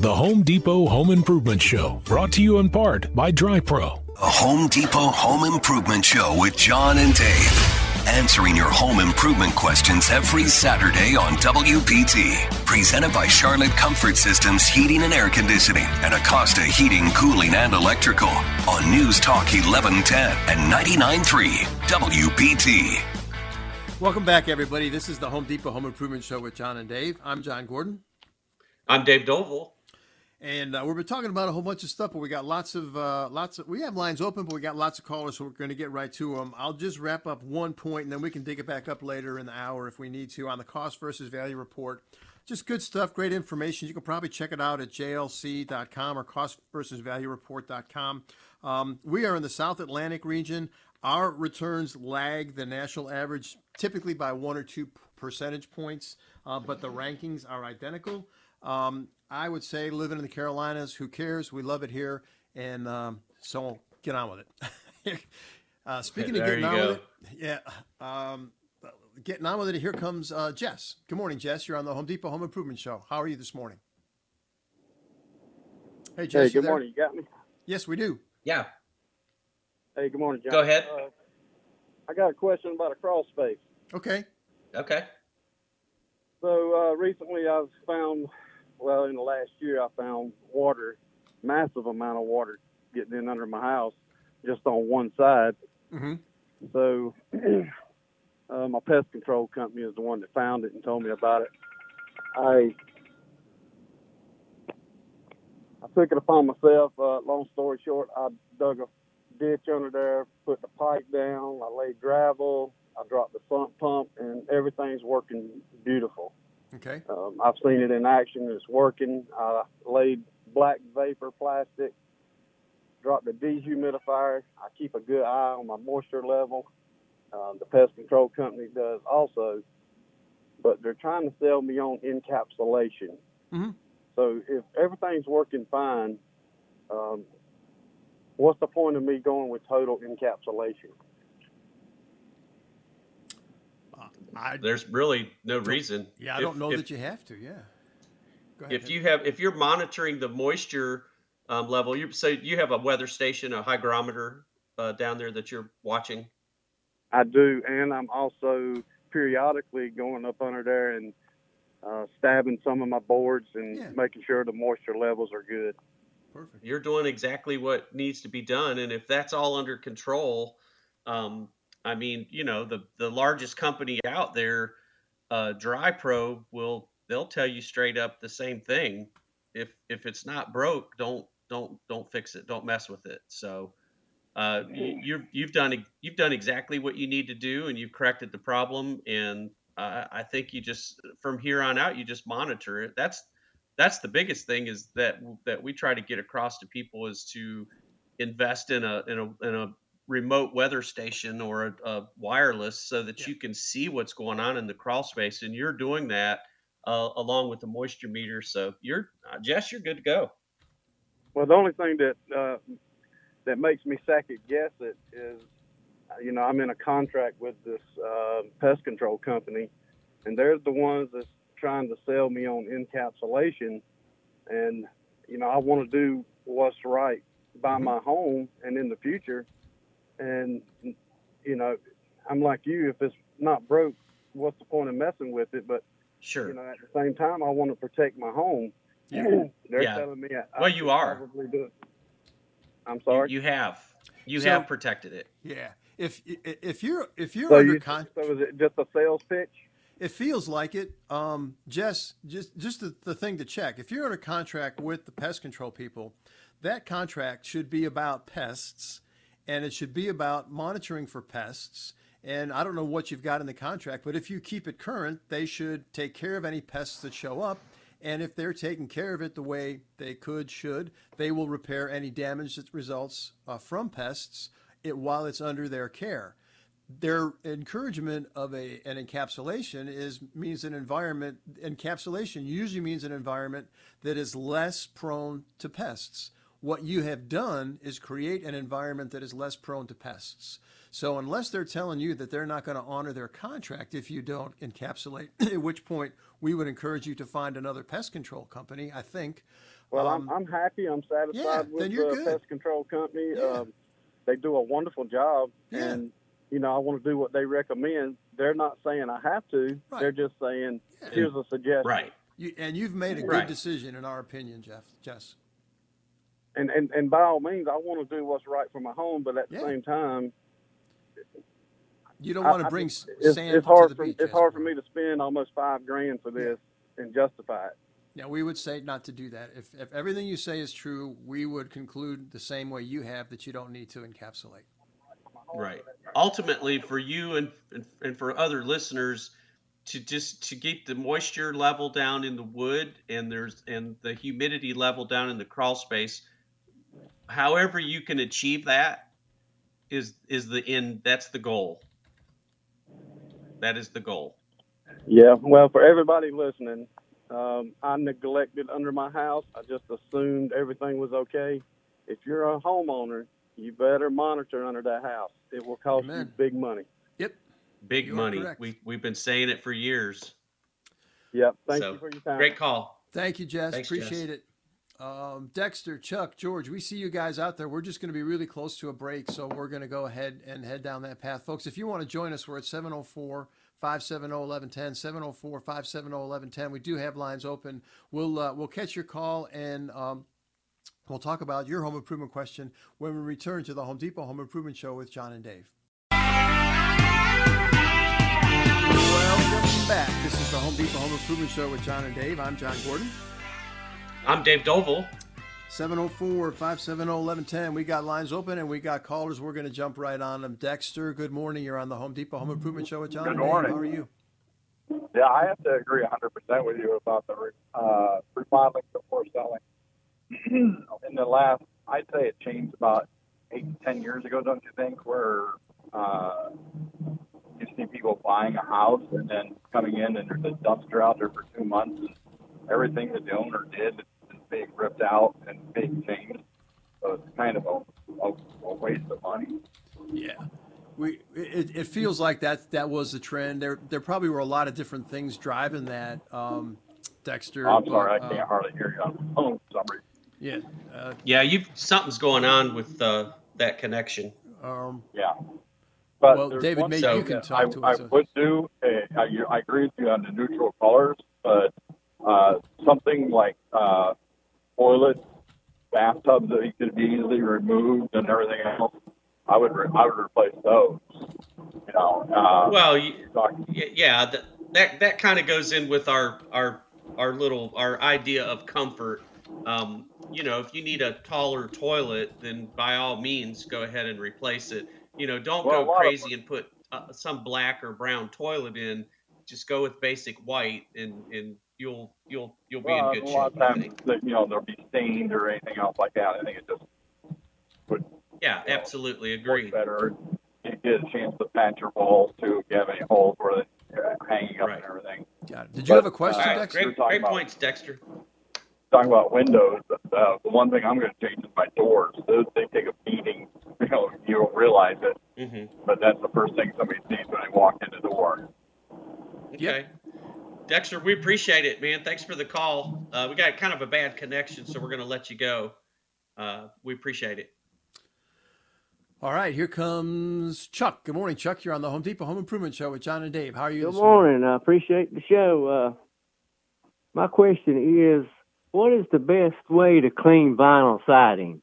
the Home Depot Home Improvement Show, brought to you in part by DryPro. A Home Depot Home Improvement Show with John and Dave, answering your home improvement questions every Saturday on W P T. Presented by Charlotte Comfort Systems Heating and Air Conditioning and Acosta Heating, Cooling, and Electrical on News Talk eleven ten and ninety-nine point three W P T. Welcome back, everybody. This is the Home Depot Home Improvement Show with John and Dave. I'm John Gordon. I'm Dave Dovell. And uh, we've been talking about a whole bunch of stuff, but we got lots of, uh, lots of, we have lines open, but we got lots of callers, so we're going to get right to them. I'll just wrap up one point, and then we can dig it back up later in the hour if we need to on the cost versus value report. Just good stuff, great information. You can probably check it out at J L C dot com or cost versus value report dot com. Um, we are in the South Atlantic region. Our returns lag the national average typically by one or two percentage points, uh, but the rankings are identical. Um, I would say living in the Carolinas, who cares? We love it here. And um, so get on with it. uh, speaking there of getting on go. with it, yeah, um, getting on with it, here comes uh, Jess. Good morning, Jess. You're on the Home Depot Home Improvement Show. How are you this morning? Hey, Jess. Hey, good morning. You got me? Yes, we do. Yeah. Hey, good morning, John. Go ahead. Uh, I got a question about a crawl space. Okay. Okay. So uh, recently I've found, well, in the last year I found water, massive amount of water getting in under my house just on one side. Mm-hmm. So uh, my pest control company is the one that found it and told me about it. I I took it upon myself. Uh, long story short, I dug a ditch under there, put the pipe down, I laid gravel, I dropped the sump pump, and everything's working beautiful. Okay. Um, I've seen it in action. It's working. I laid black vapor plastic, dropped the dehumidifier. I keep a good eye on my moisture level. Uh, the pest control company does also, but they're trying to sell me on encapsulation. Mm-hmm. So if everything's working fine, um, what's the point of me going with total encapsulation? Uh, I, There's really no reason. yeah, I If- don't know if, that you have to. Yeah. Go ahead. If you have, if you're monitoring the moisture um, level, you so you have a weather station, a hygrometer uh, down there that you're watching. I do, and I'm also periodically going up under there and uh, stabbing some of my boards and Yeah. making sure the moisture levels are good. Perfect. You're doing exactly what needs to be done, and if that's all under control, um, I mean, you know, the the largest company out there, uh, DryPro, will they'll tell you straight up the same thing. If if it's not broke, don't don't don't fix it. Don't mess with it. So. Uh, you, you've you've done you've done exactly what you need to do, and you've corrected the problem. And uh, I think you just from here on out, you just monitor it. That's that's the biggest thing is that that we try to get across to people is to invest in a in a in a remote weather station or a, a wireless so that Yeah. you can see what's going on in the crawl space, and you're doing that uh, along with the moisture meter. So you're uh, Jess, you're good to go. Well, the only thing that uh, that makes me second guess it is, you know, I'm in a contract with this uh, pest control company, and they're the ones that's trying to sell me on encapsulation. And, you know, I want to do what's right by my home and in the future. And, you know, I'm like you, if it's not broke, what's the point of messing with it? But, Sure. you know, at the same time, I want to protect my home. Yeah. They're Yeah. telling me I, Well, I you should are. probably do it. I'm You, sorry. you have you So- have protected it. Yeah. If if you're if you're So, under you, con- so is it just a sales pitch? it feels like it. Um, Jess, just just the, the thing to check. If you're under contract with the pest control people, that contract should be about pests, and it should be about monitoring for pests. And I don't know what you've got in the contract, but if you keep it current, they should take care of any pests that show up. And if they're taking care of it the way they could, should, they will repair any damage that results uh, from pests it, while it's under their care. Their encouragement of a an encapsulation is means an environment. Encapsulation usually means an environment that is less prone to pests. What you have done is create an environment that is less prone to pests. So unless they're telling you that they're not going to honor their contract if you don't encapsulate, at which point we would encourage you to find another pest control company, I think. Well, Um, I'm I'm happy. I'm satisfied yeah, with then you're the good. pest control company. Yeah. Um, they do a wonderful job, Yeah. and you know I want to do what they recommend. They're not saying I have to. Right. They're just saying Yeah. here's a suggestion. Right. You, and you've made a good Right. decision, in our opinion, Jeff. Jess. And, and and by all means, I want to do what's right for my home, but at the Yeah. same time, You don't I- want to I bring just- s- it's, sand it's hard to the for beach. it's as hard it for were. me to spend almost five grand for this and justify it. Yeah, we would say not to do that. If if everything you say is true, we would conclude the same way you have, that you don't need to encapsulate. Right. Ultimately, for you and, and and for other listeners, to just to keep the moisture level down in the wood and there's and the humidity level down in the crawl space, however you can achieve that is is the end. That's the goal. That is the goal. Yeah, well, for everybody listening, um, I neglected under my house. I just assumed everything was okay. If you're a homeowner, you better monitor under that house. It will cost Amen. you big money. Yep. Big You are money. correct. We we've been saying it for years. Yep. Thank So, you for your time. Great call. Thank you, Jess. Thanks, Appreciate it. Um, Dexter, Chuck, George, we see you guys out there. We're just going to be really close to a break, so we're going to go ahead and head down that path. Folks, if you want to join us, we're at seven oh four, five seven oh, eleven ten, seven oh four, five seven oh, eleven ten. We do have lines open. We'll uh, we'll catch your call, and um, we'll talk about your home improvement question when we return to the Home Depot Home Improvement Show with John and Dave. Welcome back. This is the Home Depot Home Improvement Show with John and Dave. I'm John Gordon. I'm Dave Doval. seven oh four, five seven oh, eleven ten. We got lines open and we got callers. We're going to jump right on them. Dexter, good morning. You're on the Home Depot Home Improvement Show with John. Good and Dave. morning. How are you? Yeah, I have to agree one hundred percent with you about the uh, remodeling before selling. In the last, I'd say it changed about eight to ten years ago, don't you think, where uh, you see people buying a house and then coming in and there's a dumpster out there for two months and everything that the owner did is being ripped out and being changed. So it's kind of a, a, a waste of money. Yeah. We it, it feels like that that was the trend. There there probably were a lot of different things driving that, um, Dexter. I'm sorry, but, I can't uh, hardly hear you on the phone for some reason. Yeah. Uh, Yeah, you something's going on with uh, that connection. um, Yeah. But Well, there's David, one maybe thing you can that talk I, to I us. would do, uh, I, I agree with you on the neutral colors, but uh, something like uh, toilets, bathtubs that could be easily removed and everything else, I would re- I would replace those. You know. Uh, Well, you, talking- y- yeah, that that, that kind of goes in with our our our little our idea of comfort. Um, you know, if you need a taller toilet, then by all means go ahead and replace it. You know, don't Well, a go lot of- crazy and put uh, some black or brown toilet in. Just go with basic white, and, and you'll you'll you'll be well, in good a lot shape. of I times, think. that, you know, they'll be stained or anything else like that. I think it just would Yeah, you know, absolutely work agreed. better. You get a chance to patch your walls too if you have any holes where they're hanging up Right. and everything. got it. Did you But, have a question, All right, Dexter? We're great talking great about- points, Dexter. Talking about windows, uh, the one thing I'm going to change is my doors. Those, they take a beating. You know, you don't realize it, hmm but that's the first thing somebody sees when they walk in the door. Okay. Dexter, we appreciate it, man. Thanks for the call. Uh, we got kind of a bad connection, so we're going to let you go. Uh, we appreciate it. All right, here comes Chuck. Good morning, Chuck. You're on the Home Depot Home Improvement Show with John and Dave. How are you Good this morning? morning. I appreciate the show. Uh, my question is, what is the best way to clean vinyl siding?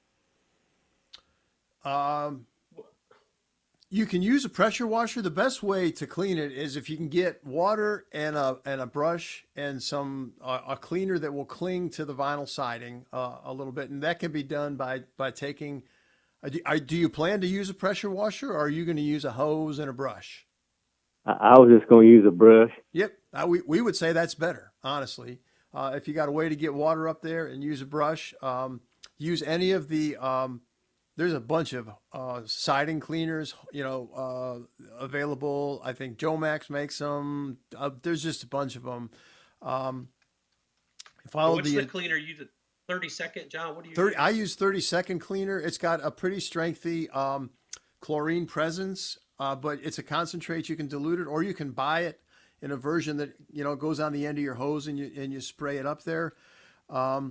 Um, you can use a pressure washer. The best way to clean it is if you can get water and a and a brush and some uh, a cleaner that will cling to the vinyl siding uh, a little bit, and that can be done by by taking. Uh, do, are, do you plan to use a pressure washer, or are you going to use a hose and a brush? I, I was just going to use a brush. Yep, uh, we we would say that's better, honestly. Uh, if you got a way to get water up there and use a brush, um, use any of the. Um, there's a bunch of uh, siding cleaners, you know, uh, available. I think Jomax makes them. Uh, there's just a bunch of them. Um, follow What's the, the cleaner? You did thirty second, John? What do you thirty. use? I use thirty second cleaner. It's got a pretty strengthy um, chlorine presence, uh, but it's a concentrate. You can dilute it, or you can buy it in a version that you know goes on the end of your hose and you and you spray it up there. Um,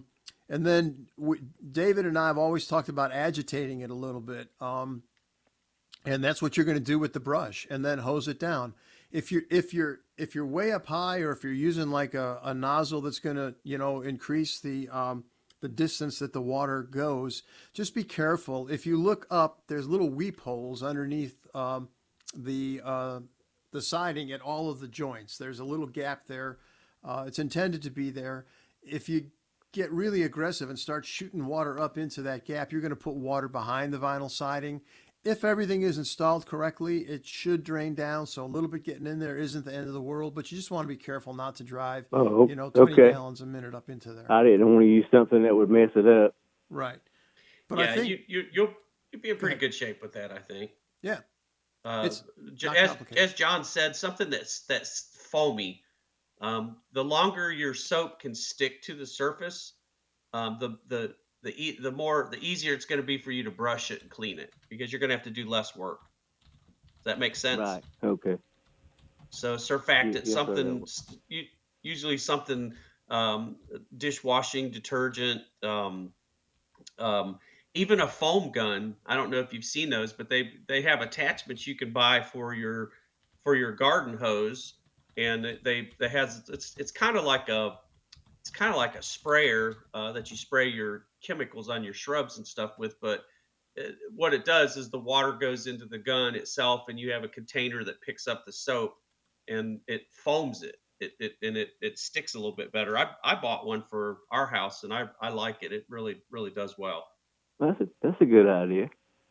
And then we, David and I have always talked about agitating it a little bit. Um, and that's what you're going to do with the brush, and then hose it down. If you're, if you're, if you're way up high, or if you're using like a, a nozzle that's going to, you know, increase the, um, the distance that the water goes, just be careful. If you look up, there's little weep holes underneath, um, the, uh, the siding at all of the joints. There's a little gap there. Uh, it's intended to be there. If you get really aggressive and start shooting water up into that gap, you're going to put water behind the vinyl siding. If everything is installed correctly, it should drain down. So a little bit getting in there isn't the end of the world, but you just want to be careful not to drive, oh, you know, twenty okay. gallons a minute up into there. I didn't want to use something that would mess it up. Right. But yeah, I think you, you, you'll, you'll be in pretty good shape with that, I think. Yeah. Uh, It's not as, complicated. as John said, something that's that's foamy. Um, the longer your soap can stick to the surface, um, the the the e- the more the easier it's going to be for you to brush it and clean it, because you're going to have to do less work. Does that make sense? Right. Okay. So surfactant, Yes, sir, something that s- u- usually something um, dishwashing detergent. Um, um, even a foam gun. I don't know if you've seen those, but they they have attachments you can buy for your for your garden hose, and they they, they has it's it's kind of like a it's kind of like a sprayer uh, that you spray your chemicals on your shrubs and stuff with. But it, what it does is the water goes into the gun itself, and you have a container that picks up the soap, and it foams it. It, it and it, it sticks a little bit better. I, I bought one for our house, and I, I like it. It really really does well. That's a, that's a good idea.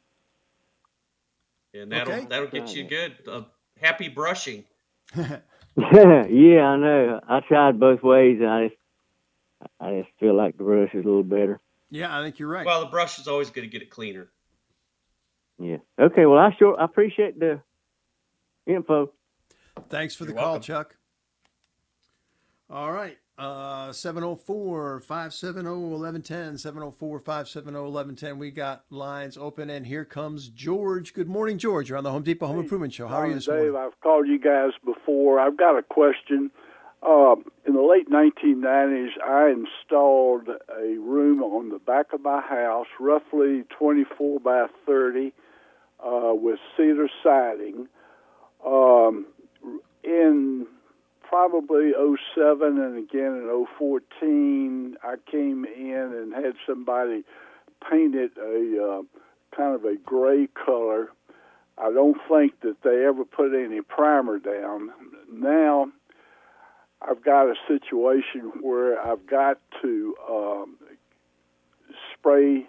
And that'll Okay. that'll get you good. Uh, happy brushing. yeah, I know. I tried both ways, and I just I just feel like the brush is a little better. Yeah, I think you're right. Well, the brush is always going to get it cleaner. Yeah. Okay. Well, I sure I appreciate the info. Thanks for the You're call, welcome. Chuck. All right. Uh, seven oh four, five seven oh, eleven ten, seven oh four, five seven oh, eleven ten. We got lines open, and here comes George. Good morning, George. You're on the Home Depot Home Improvement Show. How are you this Dave, morning? I've called you guys before. I've got a question. Um, in the late nineteen nineties, I installed a room on the back of my house, roughly twenty-four by thirty, uh, with cedar siding. Um, in probably oh seven and again in oh fourteen, I came in and had somebody paint it a uh, kind of a gray color. I don't think that they ever put any primer down. Now, I've got a situation where I've got to um, spray,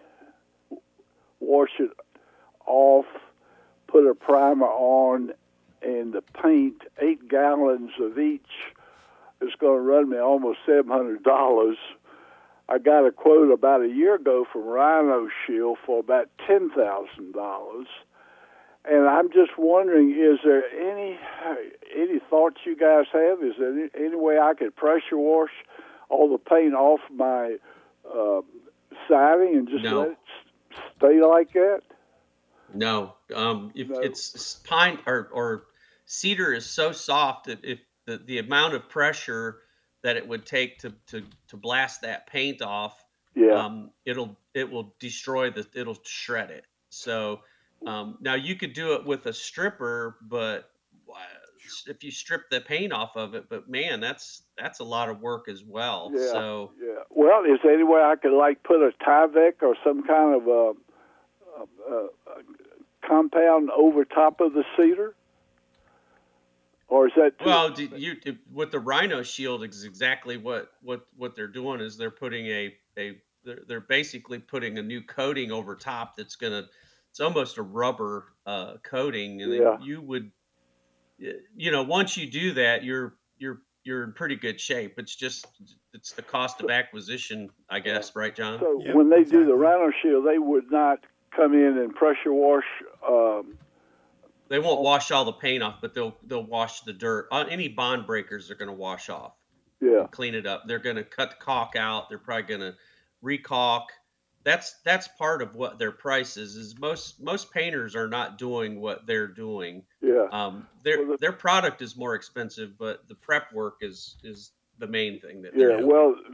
wash it off, put a primer on, and the paint, eight gallons of each, is going to run me almost seven hundred dollars. I got a quote about a year ago from Rhino Shield for about ten thousand dollars. And I'm just wondering, is there any any thoughts you guys have? Is there any, any way I could pressure wash all the paint off my uh, siding and just No. let it s- stay like that? No, um, if No. it's pine or, or cedar is so soft that if the, the amount of pressure that it would take to, to, to blast that paint off, Yeah. um, it'll it will destroy the it'll shred it. So um, now you could do it with a stripper, but uh, if you strip the paint off of it, but man, that's that's a lot of work as well. Yeah. So Yeah. Well, is there any way I could like put a Tyvek or some kind of a, a, a, a compound over top of the cedar? Or is that too well, do you with the Rhino Shield is exactly what what what they're doing is they're putting a a they're, they're basically putting a new coating over top that's gonna it's almost a rubber uh, coating, and Yeah. you would you know once you do that you're you're you're in pretty good shape. It's just it's the cost of acquisition, I guess, right, John? So Yep, when they exactly. do the Rhino Shield, they would not come in and pressure wash. Um, They won't wash all the paint off, but they'll they'll wash the dirt. Uh, any bond breakers are going to wash off. yeah. Clean it up. They're going to cut the caulk out. They're probably going to recaulk. That's that's part of what their price is. Is most most painters are not doing what they're doing. Yeah. Um, their Well, the- their product is more expensive, but the prep work is is the main thing that Yeah. they're doing. Well, the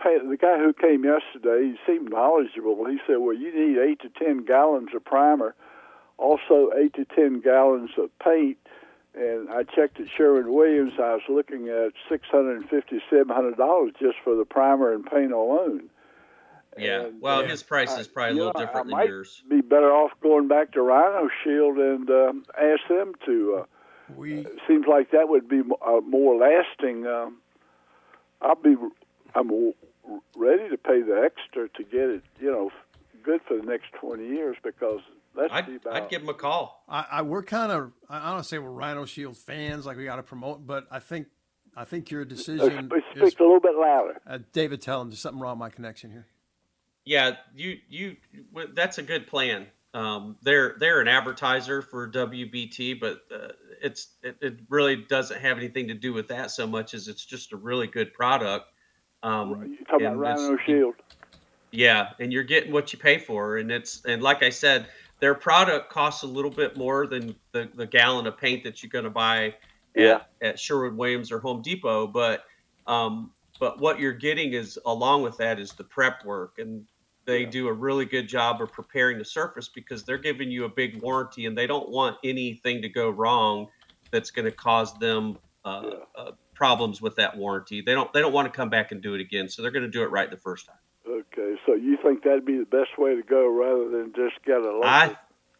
paint, the guy who came yesterday, he seemed knowledgeable. He said, well, you need eight to ten gallons of primer, also eight to ten gallons of paint. And I checked at Sherwin-Williams. I was looking at six hundred fifty dollars, seven hundred dollars just for the primer and paint alone. Yeah, and, well, uh, his price is probably I, a little know, different I than might yours. Be better off going back to Rhino Shield and um, ask them to. Uh, we it seems like that would be uh, more lasting. Um, I'll be. I'm ready to pay the extra to get it. You know, good for the next twenty years because. Let's I'd, see about, I'd give him a call. I, I we're kind of I don't say we're Rhino Shield fans, like we got to promote, but I think I think your decision. Uh, speak is, a little bit louder. Uh, David, tell him there's something wrong with my connection here. Yeah, you you that's a good plan. Um, they're they're an advertiser for W B T, but uh, it's it, it really doesn't have anything to do with that so much as it's just a really good product. Um, You're talking about Rhino Shield. Yeah, and you're getting what you pay for, and it's and like I said. Their product costs a little bit more than the, the gallon of paint that you're going to buy yeah. at, at Sherwin-Williams or Home Depot. But um, but what you're getting is along with that is the prep work. And they yeah. do a really good job of preparing the surface because they're giving you a big warranty and they don't want anything to go wrong that's going to cause them uh, yeah. uh, problems with that warranty. They don't they don't want to come back and do it again. So they're going to do it right the first time. Okay, so you think that'd be the best way to go rather than just get a local? I,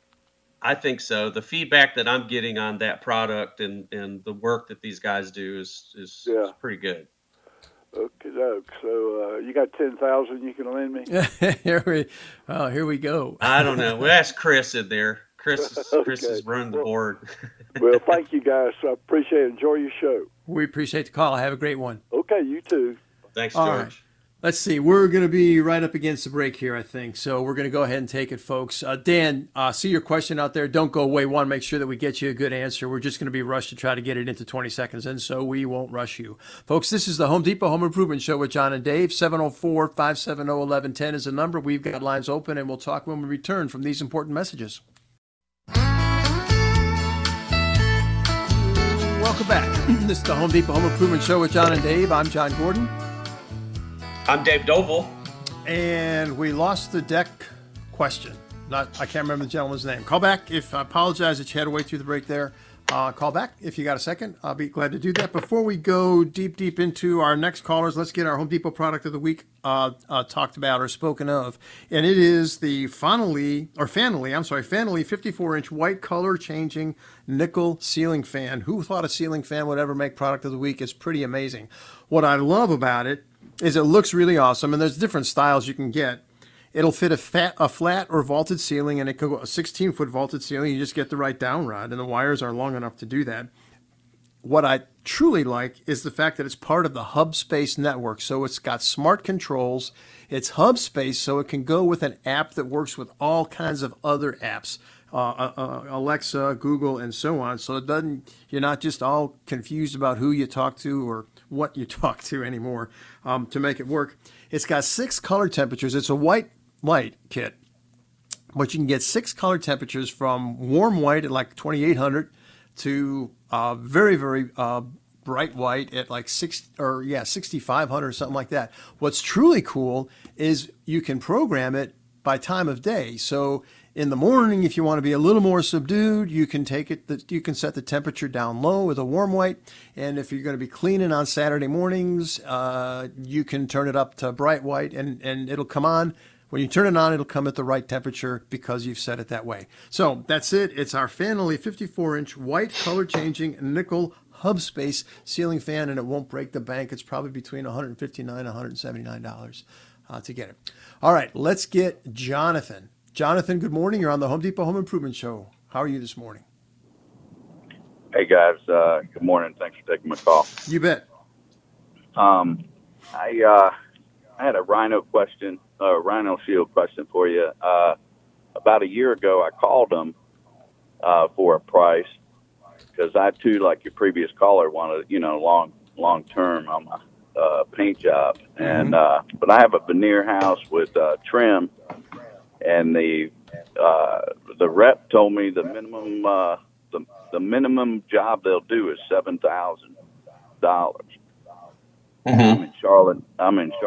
I think so. The feedback that I'm getting on that product and, and the work that these guys do is is, yeah. is pretty good. Okay, so uh, you got ten thousand you can lend me? here we, oh, here we go. I don't know. Well, that's Chris in there. Chris is, okay. Chris is running the well, board. Well, thank you guys. I appreciate it. Enjoy your show. We appreciate the call. Have a great one. Okay, you too. Thanks, All George. Right. Let's see. We're going to be right up against the break here, I think. So we're going to go ahead and take it, folks. Uh, Dan, uh, see your question out there. Don't go away. Want to make sure that we get you a good answer. We're just going to be rushed to try to get it into twenty seconds, and so we won't rush you. Folks, this is the Home Depot Home Improvement Show with John and Dave. seven oh four, five seven oh, eleven ten is the number. We've got lines open, and we'll talk when we return from these important messages. Welcome back. This is the Home Depot Home Improvement Show with John and Dave. I'm John Gordon. I'm Dave Doval. And we lost the deck question. Not, I can't remember the gentleman's name. Call back if I apologize that you had to wait through the break there. Uh, call back if you got a second. I'll be glad to do that. Before we go deep, deep into our next callers, let's get our Home Depot product of the week uh, uh, talked about or spoken of. And it is the Fanley, or Fanley, I'm sorry, Fanley fifty-four inch white color changing nickel ceiling fan. Who thought a ceiling fan would ever make product of the week? It's pretty amazing. What I love about it is it looks really awesome, and there's different styles you can get. It'll fit a, fat, a flat or vaulted ceiling, and it could go a sixteen-foot vaulted ceiling. You just get the right down rod, and the wires are long enough to do that. What I truly like is the fact that it's part of the HubSpace network. So it's got smart controls. It's HubSpace, so it can go with an app that works with all kinds of other apps. Uh, uh, Alexa, Google, and so on. So it doesn't, you're not just all confused about who you talk to or what you talk to anymore um, to make it work. It's got six color temperatures. It's a white light kit, but you can get six color temperatures from warm white at like twenty-eight hundred to uh, very, very uh, bright white at like six or yeah, sixty-five hundred or something like that. What's truly cool is you can program it by time of day. So in the morning, if you want to be a little more subdued, you can take it, you can set the temperature down low with a warm white. And if you're going to be cleaning on Saturday mornings, uh, you can turn it up to bright white and, and it'll come on. When you turn it on, it'll come at the right temperature because you've set it that way. So that's it. It's our Fanley fifty-four inch white color changing nickel HubSpace ceiling fan, and it won't break the bank. It's probably between one hundred fifty-nine dollars and one hundred seventy-nine dollars uh, to get it. All right, let's get Jonathan. Jonathan, good morning. You're on the Home Depot Home Improvement Show. How are you this morning? Hey, guys. Uh, good morning. Thanks for taking my call. You bet. Um, I uh, I had a Rhino question, a Rhino Shield question for you. Uh, about a year ago, I called them uh, for a price because I, too, like your previous caller, wanted, you know, long, long term on my uh, paint job. Mm-hmm. And uh, but I have a veneer house with uh, trim. And the uh, the rep told me the minimum uh, the the minimum job they'll do is seven thousand dollars. I'm in Charlotte. I'm in Charlotte,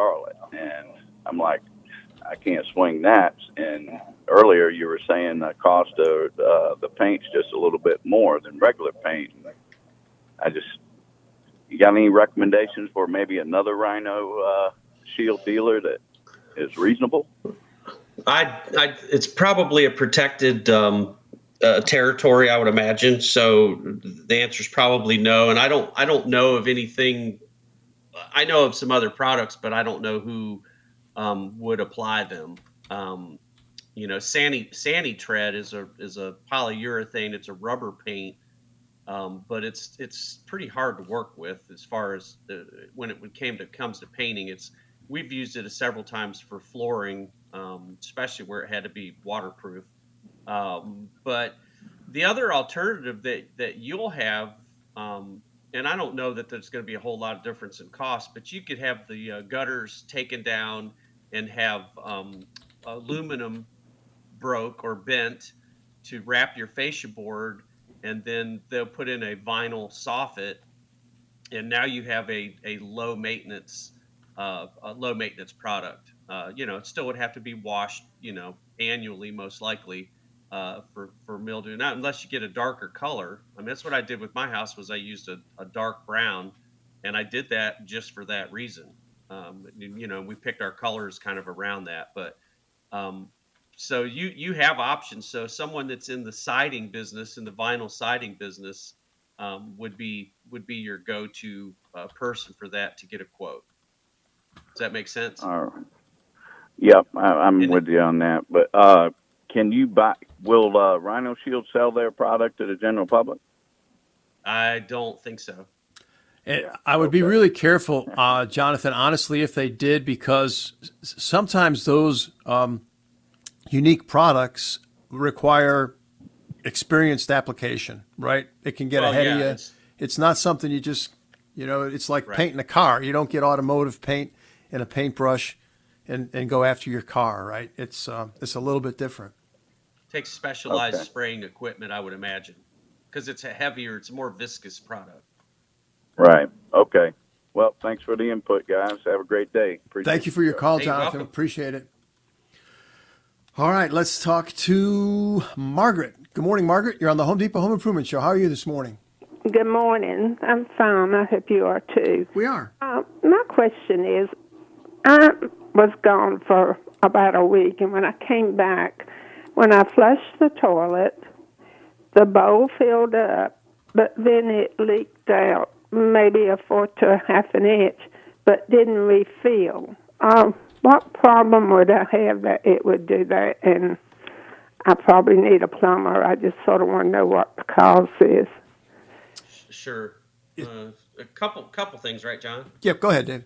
And I'm like, I can't swing that. And earlier you were saying the cost of uh, the paint's just a little bit more than regular paint. I just, you got any recommendations for maybe another Rhino uh, shield dealer that is reasonable? I, I it's probably a protected um, uh, territory, I would imagine. So the answer is probably no. And I don't, I don't know of anything. I know of some other products, but I don't know who um, would apply them. Um, you know, Sani Sani Tread is a is a polyurethane. It's a rubber paint, um, but it's it's pretty hard to work with as far as the, when it came to comes to painting. It's we've used it several times for flooring, um, especially where it had to be waterproof. Um, but the other alternative that that you'll have, um, and I don't know that there's going to be a whole lot of difference in cost, but you could have the uh, gutters taken down and have um, aluminum broke or bent to wrap your fascia board, and then they'll put in a vinyl soffit, and now you have a, a low maintenance uh, a low maintenance product. Uh, you know, it still would have to be washed, you know, annually most likely uh, for for mildew. Not unless you get a darker color. I mean, that's what I did with my house. Was I used a, a dark brown, and I did that just for that reason. Um, you know, we picked our colors kind of around that, but um, so you you have options. So someone that's in the siding business, in the vinyl siding business, um, would be would be your go-to uh, person for that to get a quote. Does that make sense? All right. Yep, I, I'm and with you on that. But uh, can you buy? Will uh, Rhino Shield sell their product to the general public? I don't think so. And I would be really careful, uh, Jonathan, honestly, if they did, because sometimes those um, unique products require experienced application, right? It can get well, ahead yeah, of you. It's, it's not something you just, you know, it's like right. painting a car. You don't get automotive paint and a paintbrush and, and go after your car, right? It's uh, it's a little bit different. Takes specialized Okay. spraying equipment, I would imagine, because it's a heavier, it's a more viscous product. Right. Okay. Well, thanks for the input, guys. Have a great day. Appreciate Thank you for your call, Hey, Jonathan. welcome. Appreciate it. All right, let's talk to Margaret. Good morning, Margaret. You're on the Home Depot Home Improvement Show. How are you this morning? Good morning. I'm fine. I hope you are too. We are. Uh, my question is, I was gone for about a week, and when I came back, when I flushed the toilet, the bowl filled up, but then it leaked out maybe a fourth to a half an inch, but didn't refill. Um, what problem would I have that it would do that? And I probably need a plumber. I just sort of want to know what the cause is. Sure. Uh, a couple couple things, right, John? Yep, go ahead, Dave.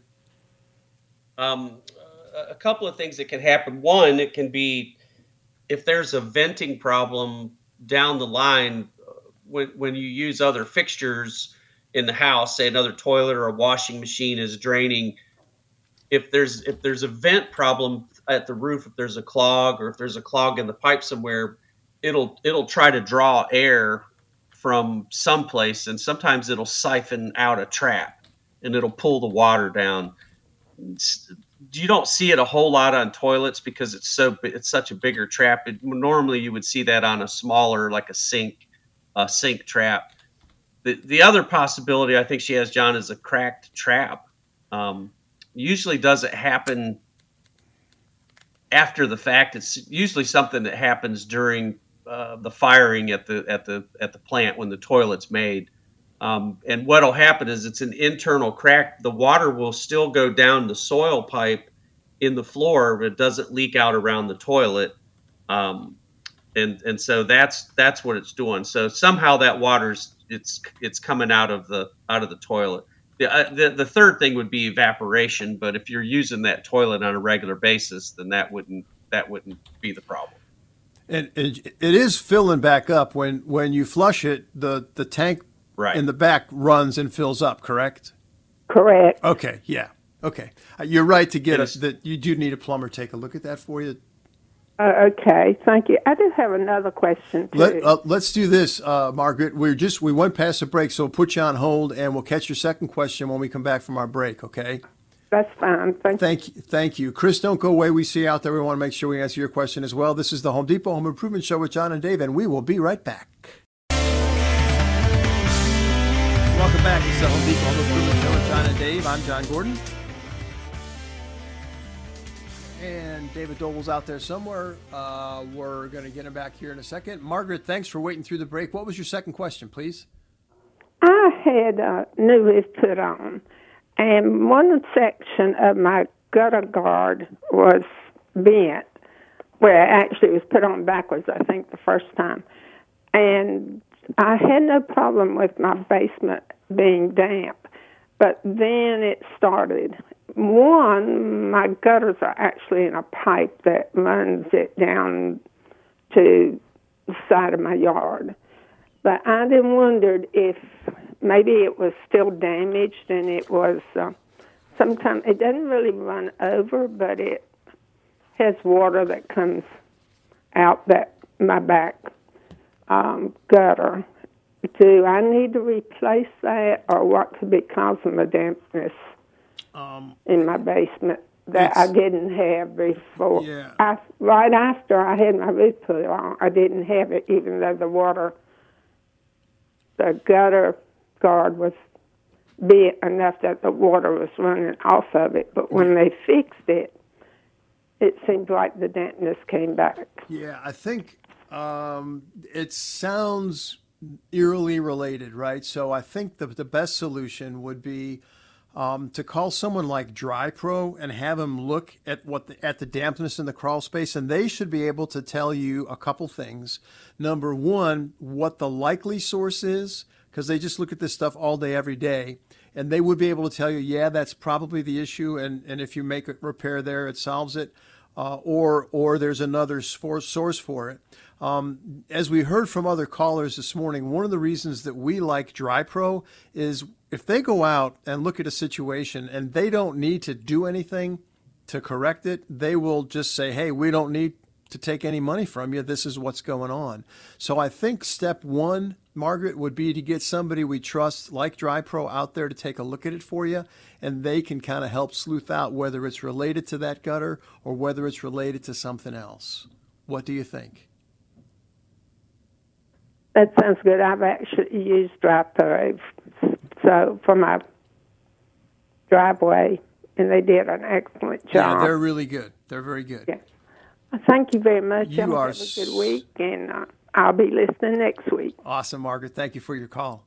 Um, a couple of things that can happen. One, it can be if there's a venting problem down the line when, when you use other fixtures in the house, say another toilet or a washing machine is draining. If there's if there's a vent problem at the roof, if there's a clog or if there's a clog in the pipe somewhere, it'll it'll try to draw air from someplace, and sometimes it'll siphon out a trap and it'll pull the water down. It's, you don't see it a whole lot on toilets because it's so it's such a bigger trap. It, normally, you would see that on a smaller, like a sink, a sink trap. The the other possibility I think she has, John, is a cracked trap. Um, usually doesn't happen after the fact. It's usually something that happens during uh, the firing at the at the at the plant when the toilet's made. Um, and what'll happen is it's an internal crack. The water will still go down the soil pipe in the floor, but it doesn't leak out around the toilet. Um, and and so that's that's what it's doing. So somehow that water's it's it's coming out of the out of the toilet. The, uh, the the third thing would be evaporation. But if you're using that toilet on a regular basis, then that wouldn't that wouldn't be the problem. And it, it is filling back up when when you flush it. The the tank right in the back runs and fills up. Correct. Correct. Okay. Yeah. Okay. Uh, you're right to get It us that you do need a plumber take a look at that for you. Uh, okay, thank you. I do have another question too. Let, uh, let's do this, uh, Margaret. We're just we went past the break, so we'll put you on hold, and we'll catch your second question when we come back from our break. Okay? That's fine. Thank, thank you. Thank you. Chris, don't go away. We see you out there. We want to make sure we answer your question as well. This is the Home Depot Home Improvement Show with John and Dave, and we will be right back. Welcome back. It's the Home Depot Home Improvement Show with John and Dave. I'm John Gordon. And David Doble's out there somewhere. Uh, we're going to get him back here in a second. Margaret, thanks for waiting through the break. What was your second question, please? I had a new roof put on, and one section of my gutter guard was bent. Well, actually, it was put on backwards, I think, the first time. And I had no problem with my basement being damp, but then it started. One, my gutters are actually in a pipe that runs it down to the side of my yard. But I then wondered if maybe it was still damaged and it was, uh, sometimes, it doesn't really run over, but it has water that comes out that my back um, gutter. Do I need to replace that, or what could be causing the dampness um, in my basement that I didn't have before? Yeah. I, right after I had my roof put on, I didn't have it, even though the water, the gutter guard was big enough that the water was running off of it. But when they fixed it, it seemed like the dampness came back. Yeah, I think um, it sounds eerily related, right? So I think the the best solution would be um, to call someone like DryPro and have them look at what the, at the dampness in the crawl space, and they should be able to tell you a couple things. Number one, what the likely source is, because they just look at this stuff all day, every day, and they would be able to tell you, yeah, that's probably the issue, and, and if you make a repair there, it solves it, uh, or or there's another source for it. Um, as we heard from other callers this morning, one of the reasons that we like DryPro is if they go out and look at a situation and they don't need to do anything to correct it, they will just say, hey, we don't need to take any money from you. This is what's going on. So I think step one, Margaret, would be to get somebody we trust like DryPro out there to take a look at it for you, and they can kind of help sleuth out whether it's related to that gutter or whether it's related to something else. What do you think? That sounds good. I've actually used DryPro so for my driveway, and they did an excellent job. Yeah, they're really good. They're very good. Yeah. Thank you very much. You are have a good week, and uh, I'll be listening next week. Awesome, Margaret. Thank you for your call.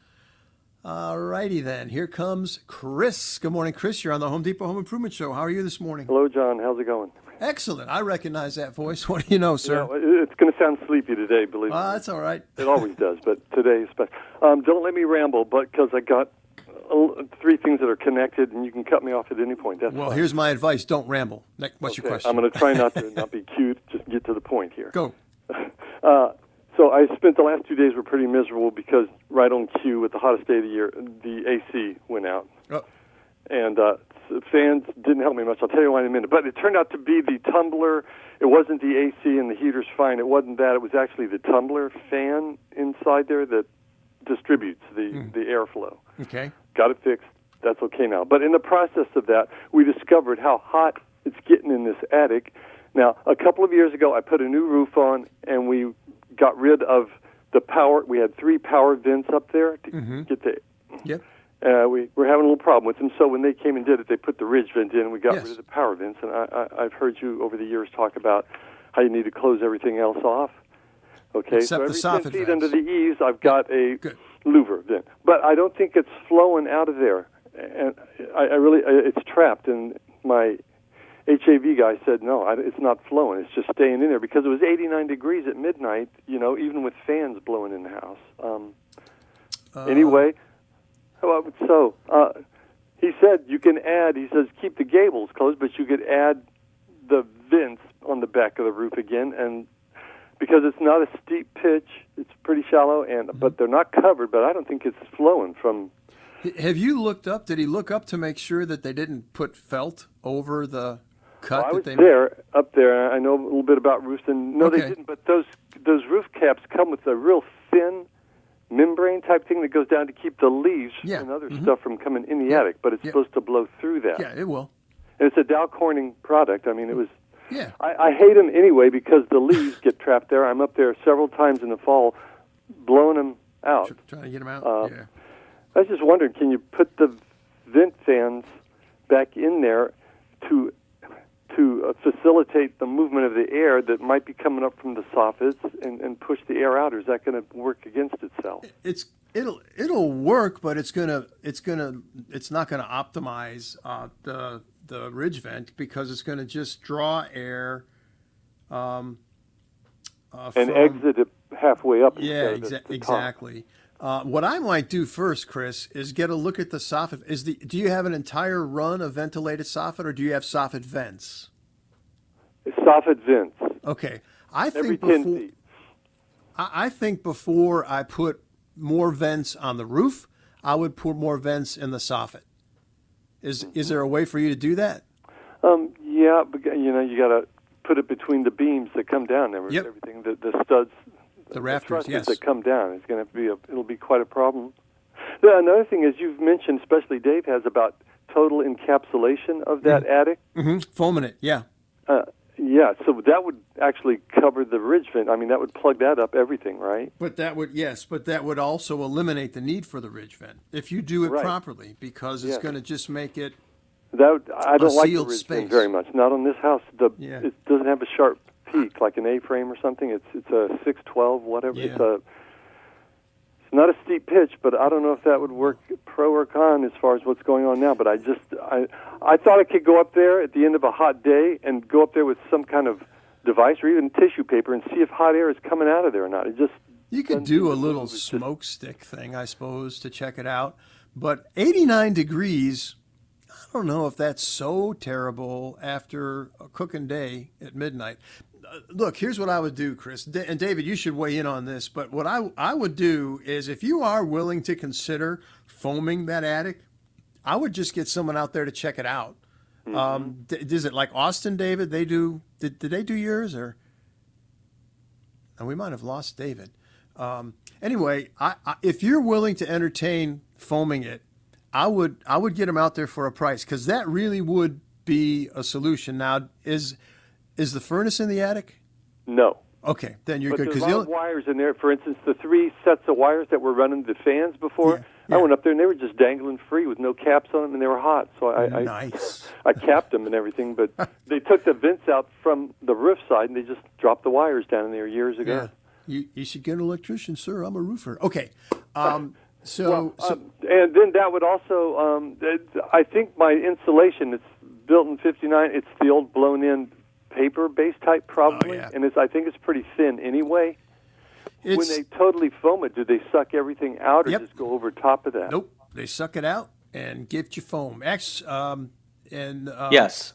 All righty then. Here comes Chris. Good morning, Chris. You're on the Home Depot Home Improvement Show. How are you this morning? Hello, John. How's it going? Excellent. I recognize that voice. What do you know, sir? You know, it's going to sound sleepy today, believe me. Ah, that's all right. It always does, but today is special. Um, don't let me ramble, but because I got uh, three things that are connected, and you can cut me off at any point. That's well, fine. here's my advice. Don't ramble. What's okay. your question? I'm going to try not to not be cute, just get to the point here. Go. Uh, so I spent the last two days were pretty miserable because right on cue with the hottest day of the year, the A C went out. Oh. And uh, fans didn't help me much. I'll tell you why in a minute. But it turned out to be the tumbler. It wasn't the A C and the heater's fine. It wasn't that. It was actually the tumbler fan inside there that distributes the, mm. the airflow. Okay. Got it fixed. That's okay now. But in the process of that, we discovered how hot it's getting in this attic. Now, a couple of years ago, I put a new roof on, and we got rid of the power. We had three power vents up there to mm-hmm. get the... Yep. Uh, we were having a little problem with them, so when they came and did it, they put the ridge vent in, and we got yes. rid of the power vents. And I, I, I've heard you over the years talk about how you need to close everything else off. Okay, except so the every soffit ten feet vents. under the eaves, I've got a Good. louver vent, but I don't think it's flowing out of there, and I, I really it's trapped. And my H A V guy said no, I, it's not flowing; it's just staying in there because it was eighty-nine degrees at midnight. You know, even with fans blowing in the house. Um, uh, anyway. So uh, he said you can add, he says, keep the gables closed, but you could add the vents on the back of the roof again. And because it's not a steep pitch, it's pretty shallow, and mm-hmm. but they're not covered, but I don't think it's flowing from... Have you looked up, did he look up to make sure that they didn't put felt over the cut? Well, I was that they there, made? up there. I know a little bit about roofs, and no, okay. they didn't, but those those roof caps come with a real thin membrane type thing that goes down to keep the leaves Yeah. and other Mhm. stuff from coming in the attic, but it's Yeah. supposed to blow through that. Yeah, it will. And it's a Dow Corning product. I mean, it was. Yeah. I, I hate them anyway because the leaves get trapped there. I'm up there several times in the fall, blowing them out. Trying to get them out. Uh, yeah. I was just wondering, can you put the vent fans back in there to to uh, facilitate the movement of the air that might be coming up from the soffits and, and push the air out, or is that going to work against itself? It's it'll it'll work, but it's gonna it's gonna it's not gonna optimize uh, the the ridge vent because it's gonna just draw air. Um, uh, And from, exit it halfway up. Yeah, instead of exa- the top. exactly. Uh, what I might do first, Chris, is get a look at the soffit. Is the do you have an entire run of ventilated soffit, or do you have soffit vents? Soffit vents. Okay, I Every think ten before feet. I, I think before I put more vents on the roof, I would put more vents in the soffit. Is is there a way for you to do that? Um, yeah, but you know, you got to put it between the beams that come down. Every, Yep. Everything, the, the studs, The rafters, trusses yes. that come down. It's going to be a. It'll be quite a problem. The, another thing is you've mentioned, especially Dave has about total encapsulation of that attic. Mm-hmm. Foaming it, yeah. Uh, yeah, so that would actually cover the ridge vent. I mean, that would plug that up, everything, right? But that would yes, but that would also eliminate the need for the ridge vent if you do it Right. properly, because it's Yes. going to just make it. That would, I A don't like the sealed ridge space. vent very much. Not on this house. The Yeah. it doesn't have a sharp peak like an A-frame or something. It's it's a six twelve, whatever. Yeah. It's a it's not a steep pitch, but I don't know if that would work pro or con as far as what's going on now. But I just I I thought I could go up there at the end of a hot day and go up there with some kind of device or even tissue paper and see if hot air is coming out of there or not. It just You could do a little smoke stick thing, I suppose, to check it out. But eighty-nine degrees, I don't know if that's so terrible after a cooking day at midnight. Uh, Look, here's what I would do, Chris. Da- and David, you should weigh in on this. But what I, I would do is if you are willing to consider foaming that attic, I would just get someone out there to check it out. Um, d- is it like Austin, David? They do, did, did they do yours or? And we might have lost David. Um, anyway, I, I, if you're willing to entertain foaming it, I would I would get them out there for a price because that really would be a solution. Now, is is the furnace in the attic? no. Okay, then you're But good there's because a lot of wires in there. For instance, the three sets of wires that were running the fans before, I went up there and they were just dangling free with no caps on them, and they were hot. So I, Nice. I, I capped them and everything. But they took the vents out from the roof side and they just dropped the wires down in there years ago. yeah, you you should get an electrician, sir. I'm a roofer. Okay, um, so, Well, so um, and then that would also, um, it, I think my insulation, it's built in fifty-nine. It's the old blown-in paper-based type, probably, Oh, yeah. and it's I think it's pretty thin anyway. when It's- they totally foam it, do they suck everything out or Yep. just go over top of that? nope, they suck it out and give you foam. X um, and uh, Yes.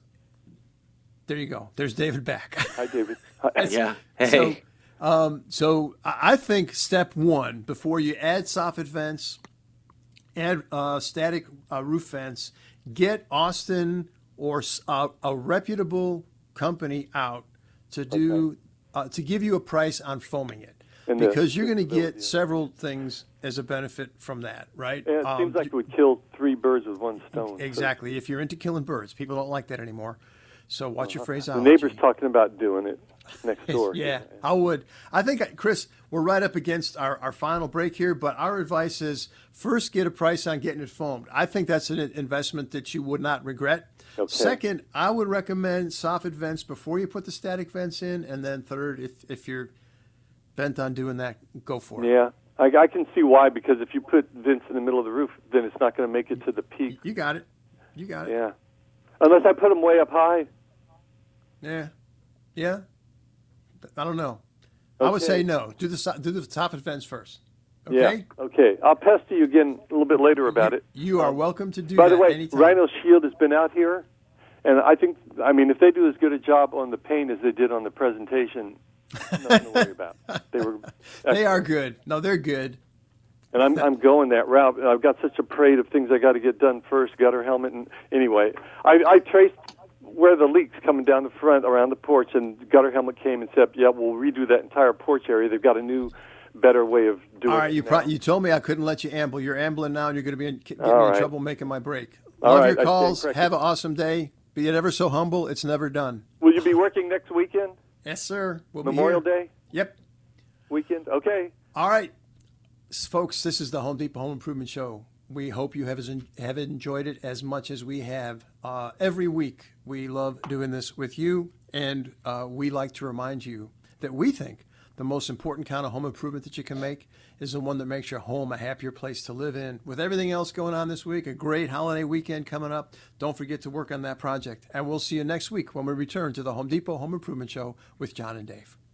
there you go. There's David back. Hi, David. Yeah. So, Hey. um, so I I think step one, before you add soffit vents, add uh, static uh, roof vents, get Austin or s- uh, a reputable company out to do uh, to give you a price on foaming it, And the because you're going to fixability, get several things as a benefit from that, right? Yeah, it Um, seems like it would kill three birds with one stone. exactly. If you're into killing birds, people don't like that anymore. So watch your phraseology. The neighbor's talking about doing it next door. Yeah, I would. I think, Chris, we're right up against our, our final break here, but our advice is first get a price on getting it foamed. I think that's an investment that you would not regret. Okay. Second, I would recommend soffit vents before you put the static vents in. And then third, if, if you're bent on doing that, go for it. Yeah, I, I can see why, because if you put vents in the middle of the roof, then it's not going to make it to the peak. You got it. You got it. Yeah. Unless I put them way up high. Yeah. Yeah. I don't know. I would Okay. say no. Do the so- do the soffit vents first. Okay. Yeah. Okay. I'll pester you again a little bit later about it. You are welcome to do By that the way, anytime. Rhino Shield has been out here, and I think, I mean, if they do as good a job on the paint as they did on the presentation, nothing to worry about. They were. They are good. No, they're good. And I'm I'm going that route. I've got such a parade of things I got to get done first. Gutter helmet, and anyway, I I traced where the leaks coming down the front around the porch, and gutter helmet came and said, "Yeah, we'll redo that entire porch area. They've got a new better way of doing All right, it you now. pro- you told me I couldn't let you amble. You're ambling now, and you're going to be in, get me All in right. trouble making my break. All Love right, I your stand calls. corrected. Have an awesome day. Be it ever so humble, it's never done. Will you be working next weekend? Yes, sir. We'll Memorial be here. Day Yep. weekend? Okay. All right, S- folks, this is the Home Depot Home Improvement Show. We hope you have, as en- have enjoyed it as much as we have. Uh, every week, we love doing this with you, and uh, we like to remind you that we think the most important kind of home improvement that you can make is the one that makes your home a happier place to live in. With everything else going on this week, a great holiday weekend coming up, don't forget to work on that project. And we'll see you next week when we return to the Home Depot Home Improvement Show with John and Dave.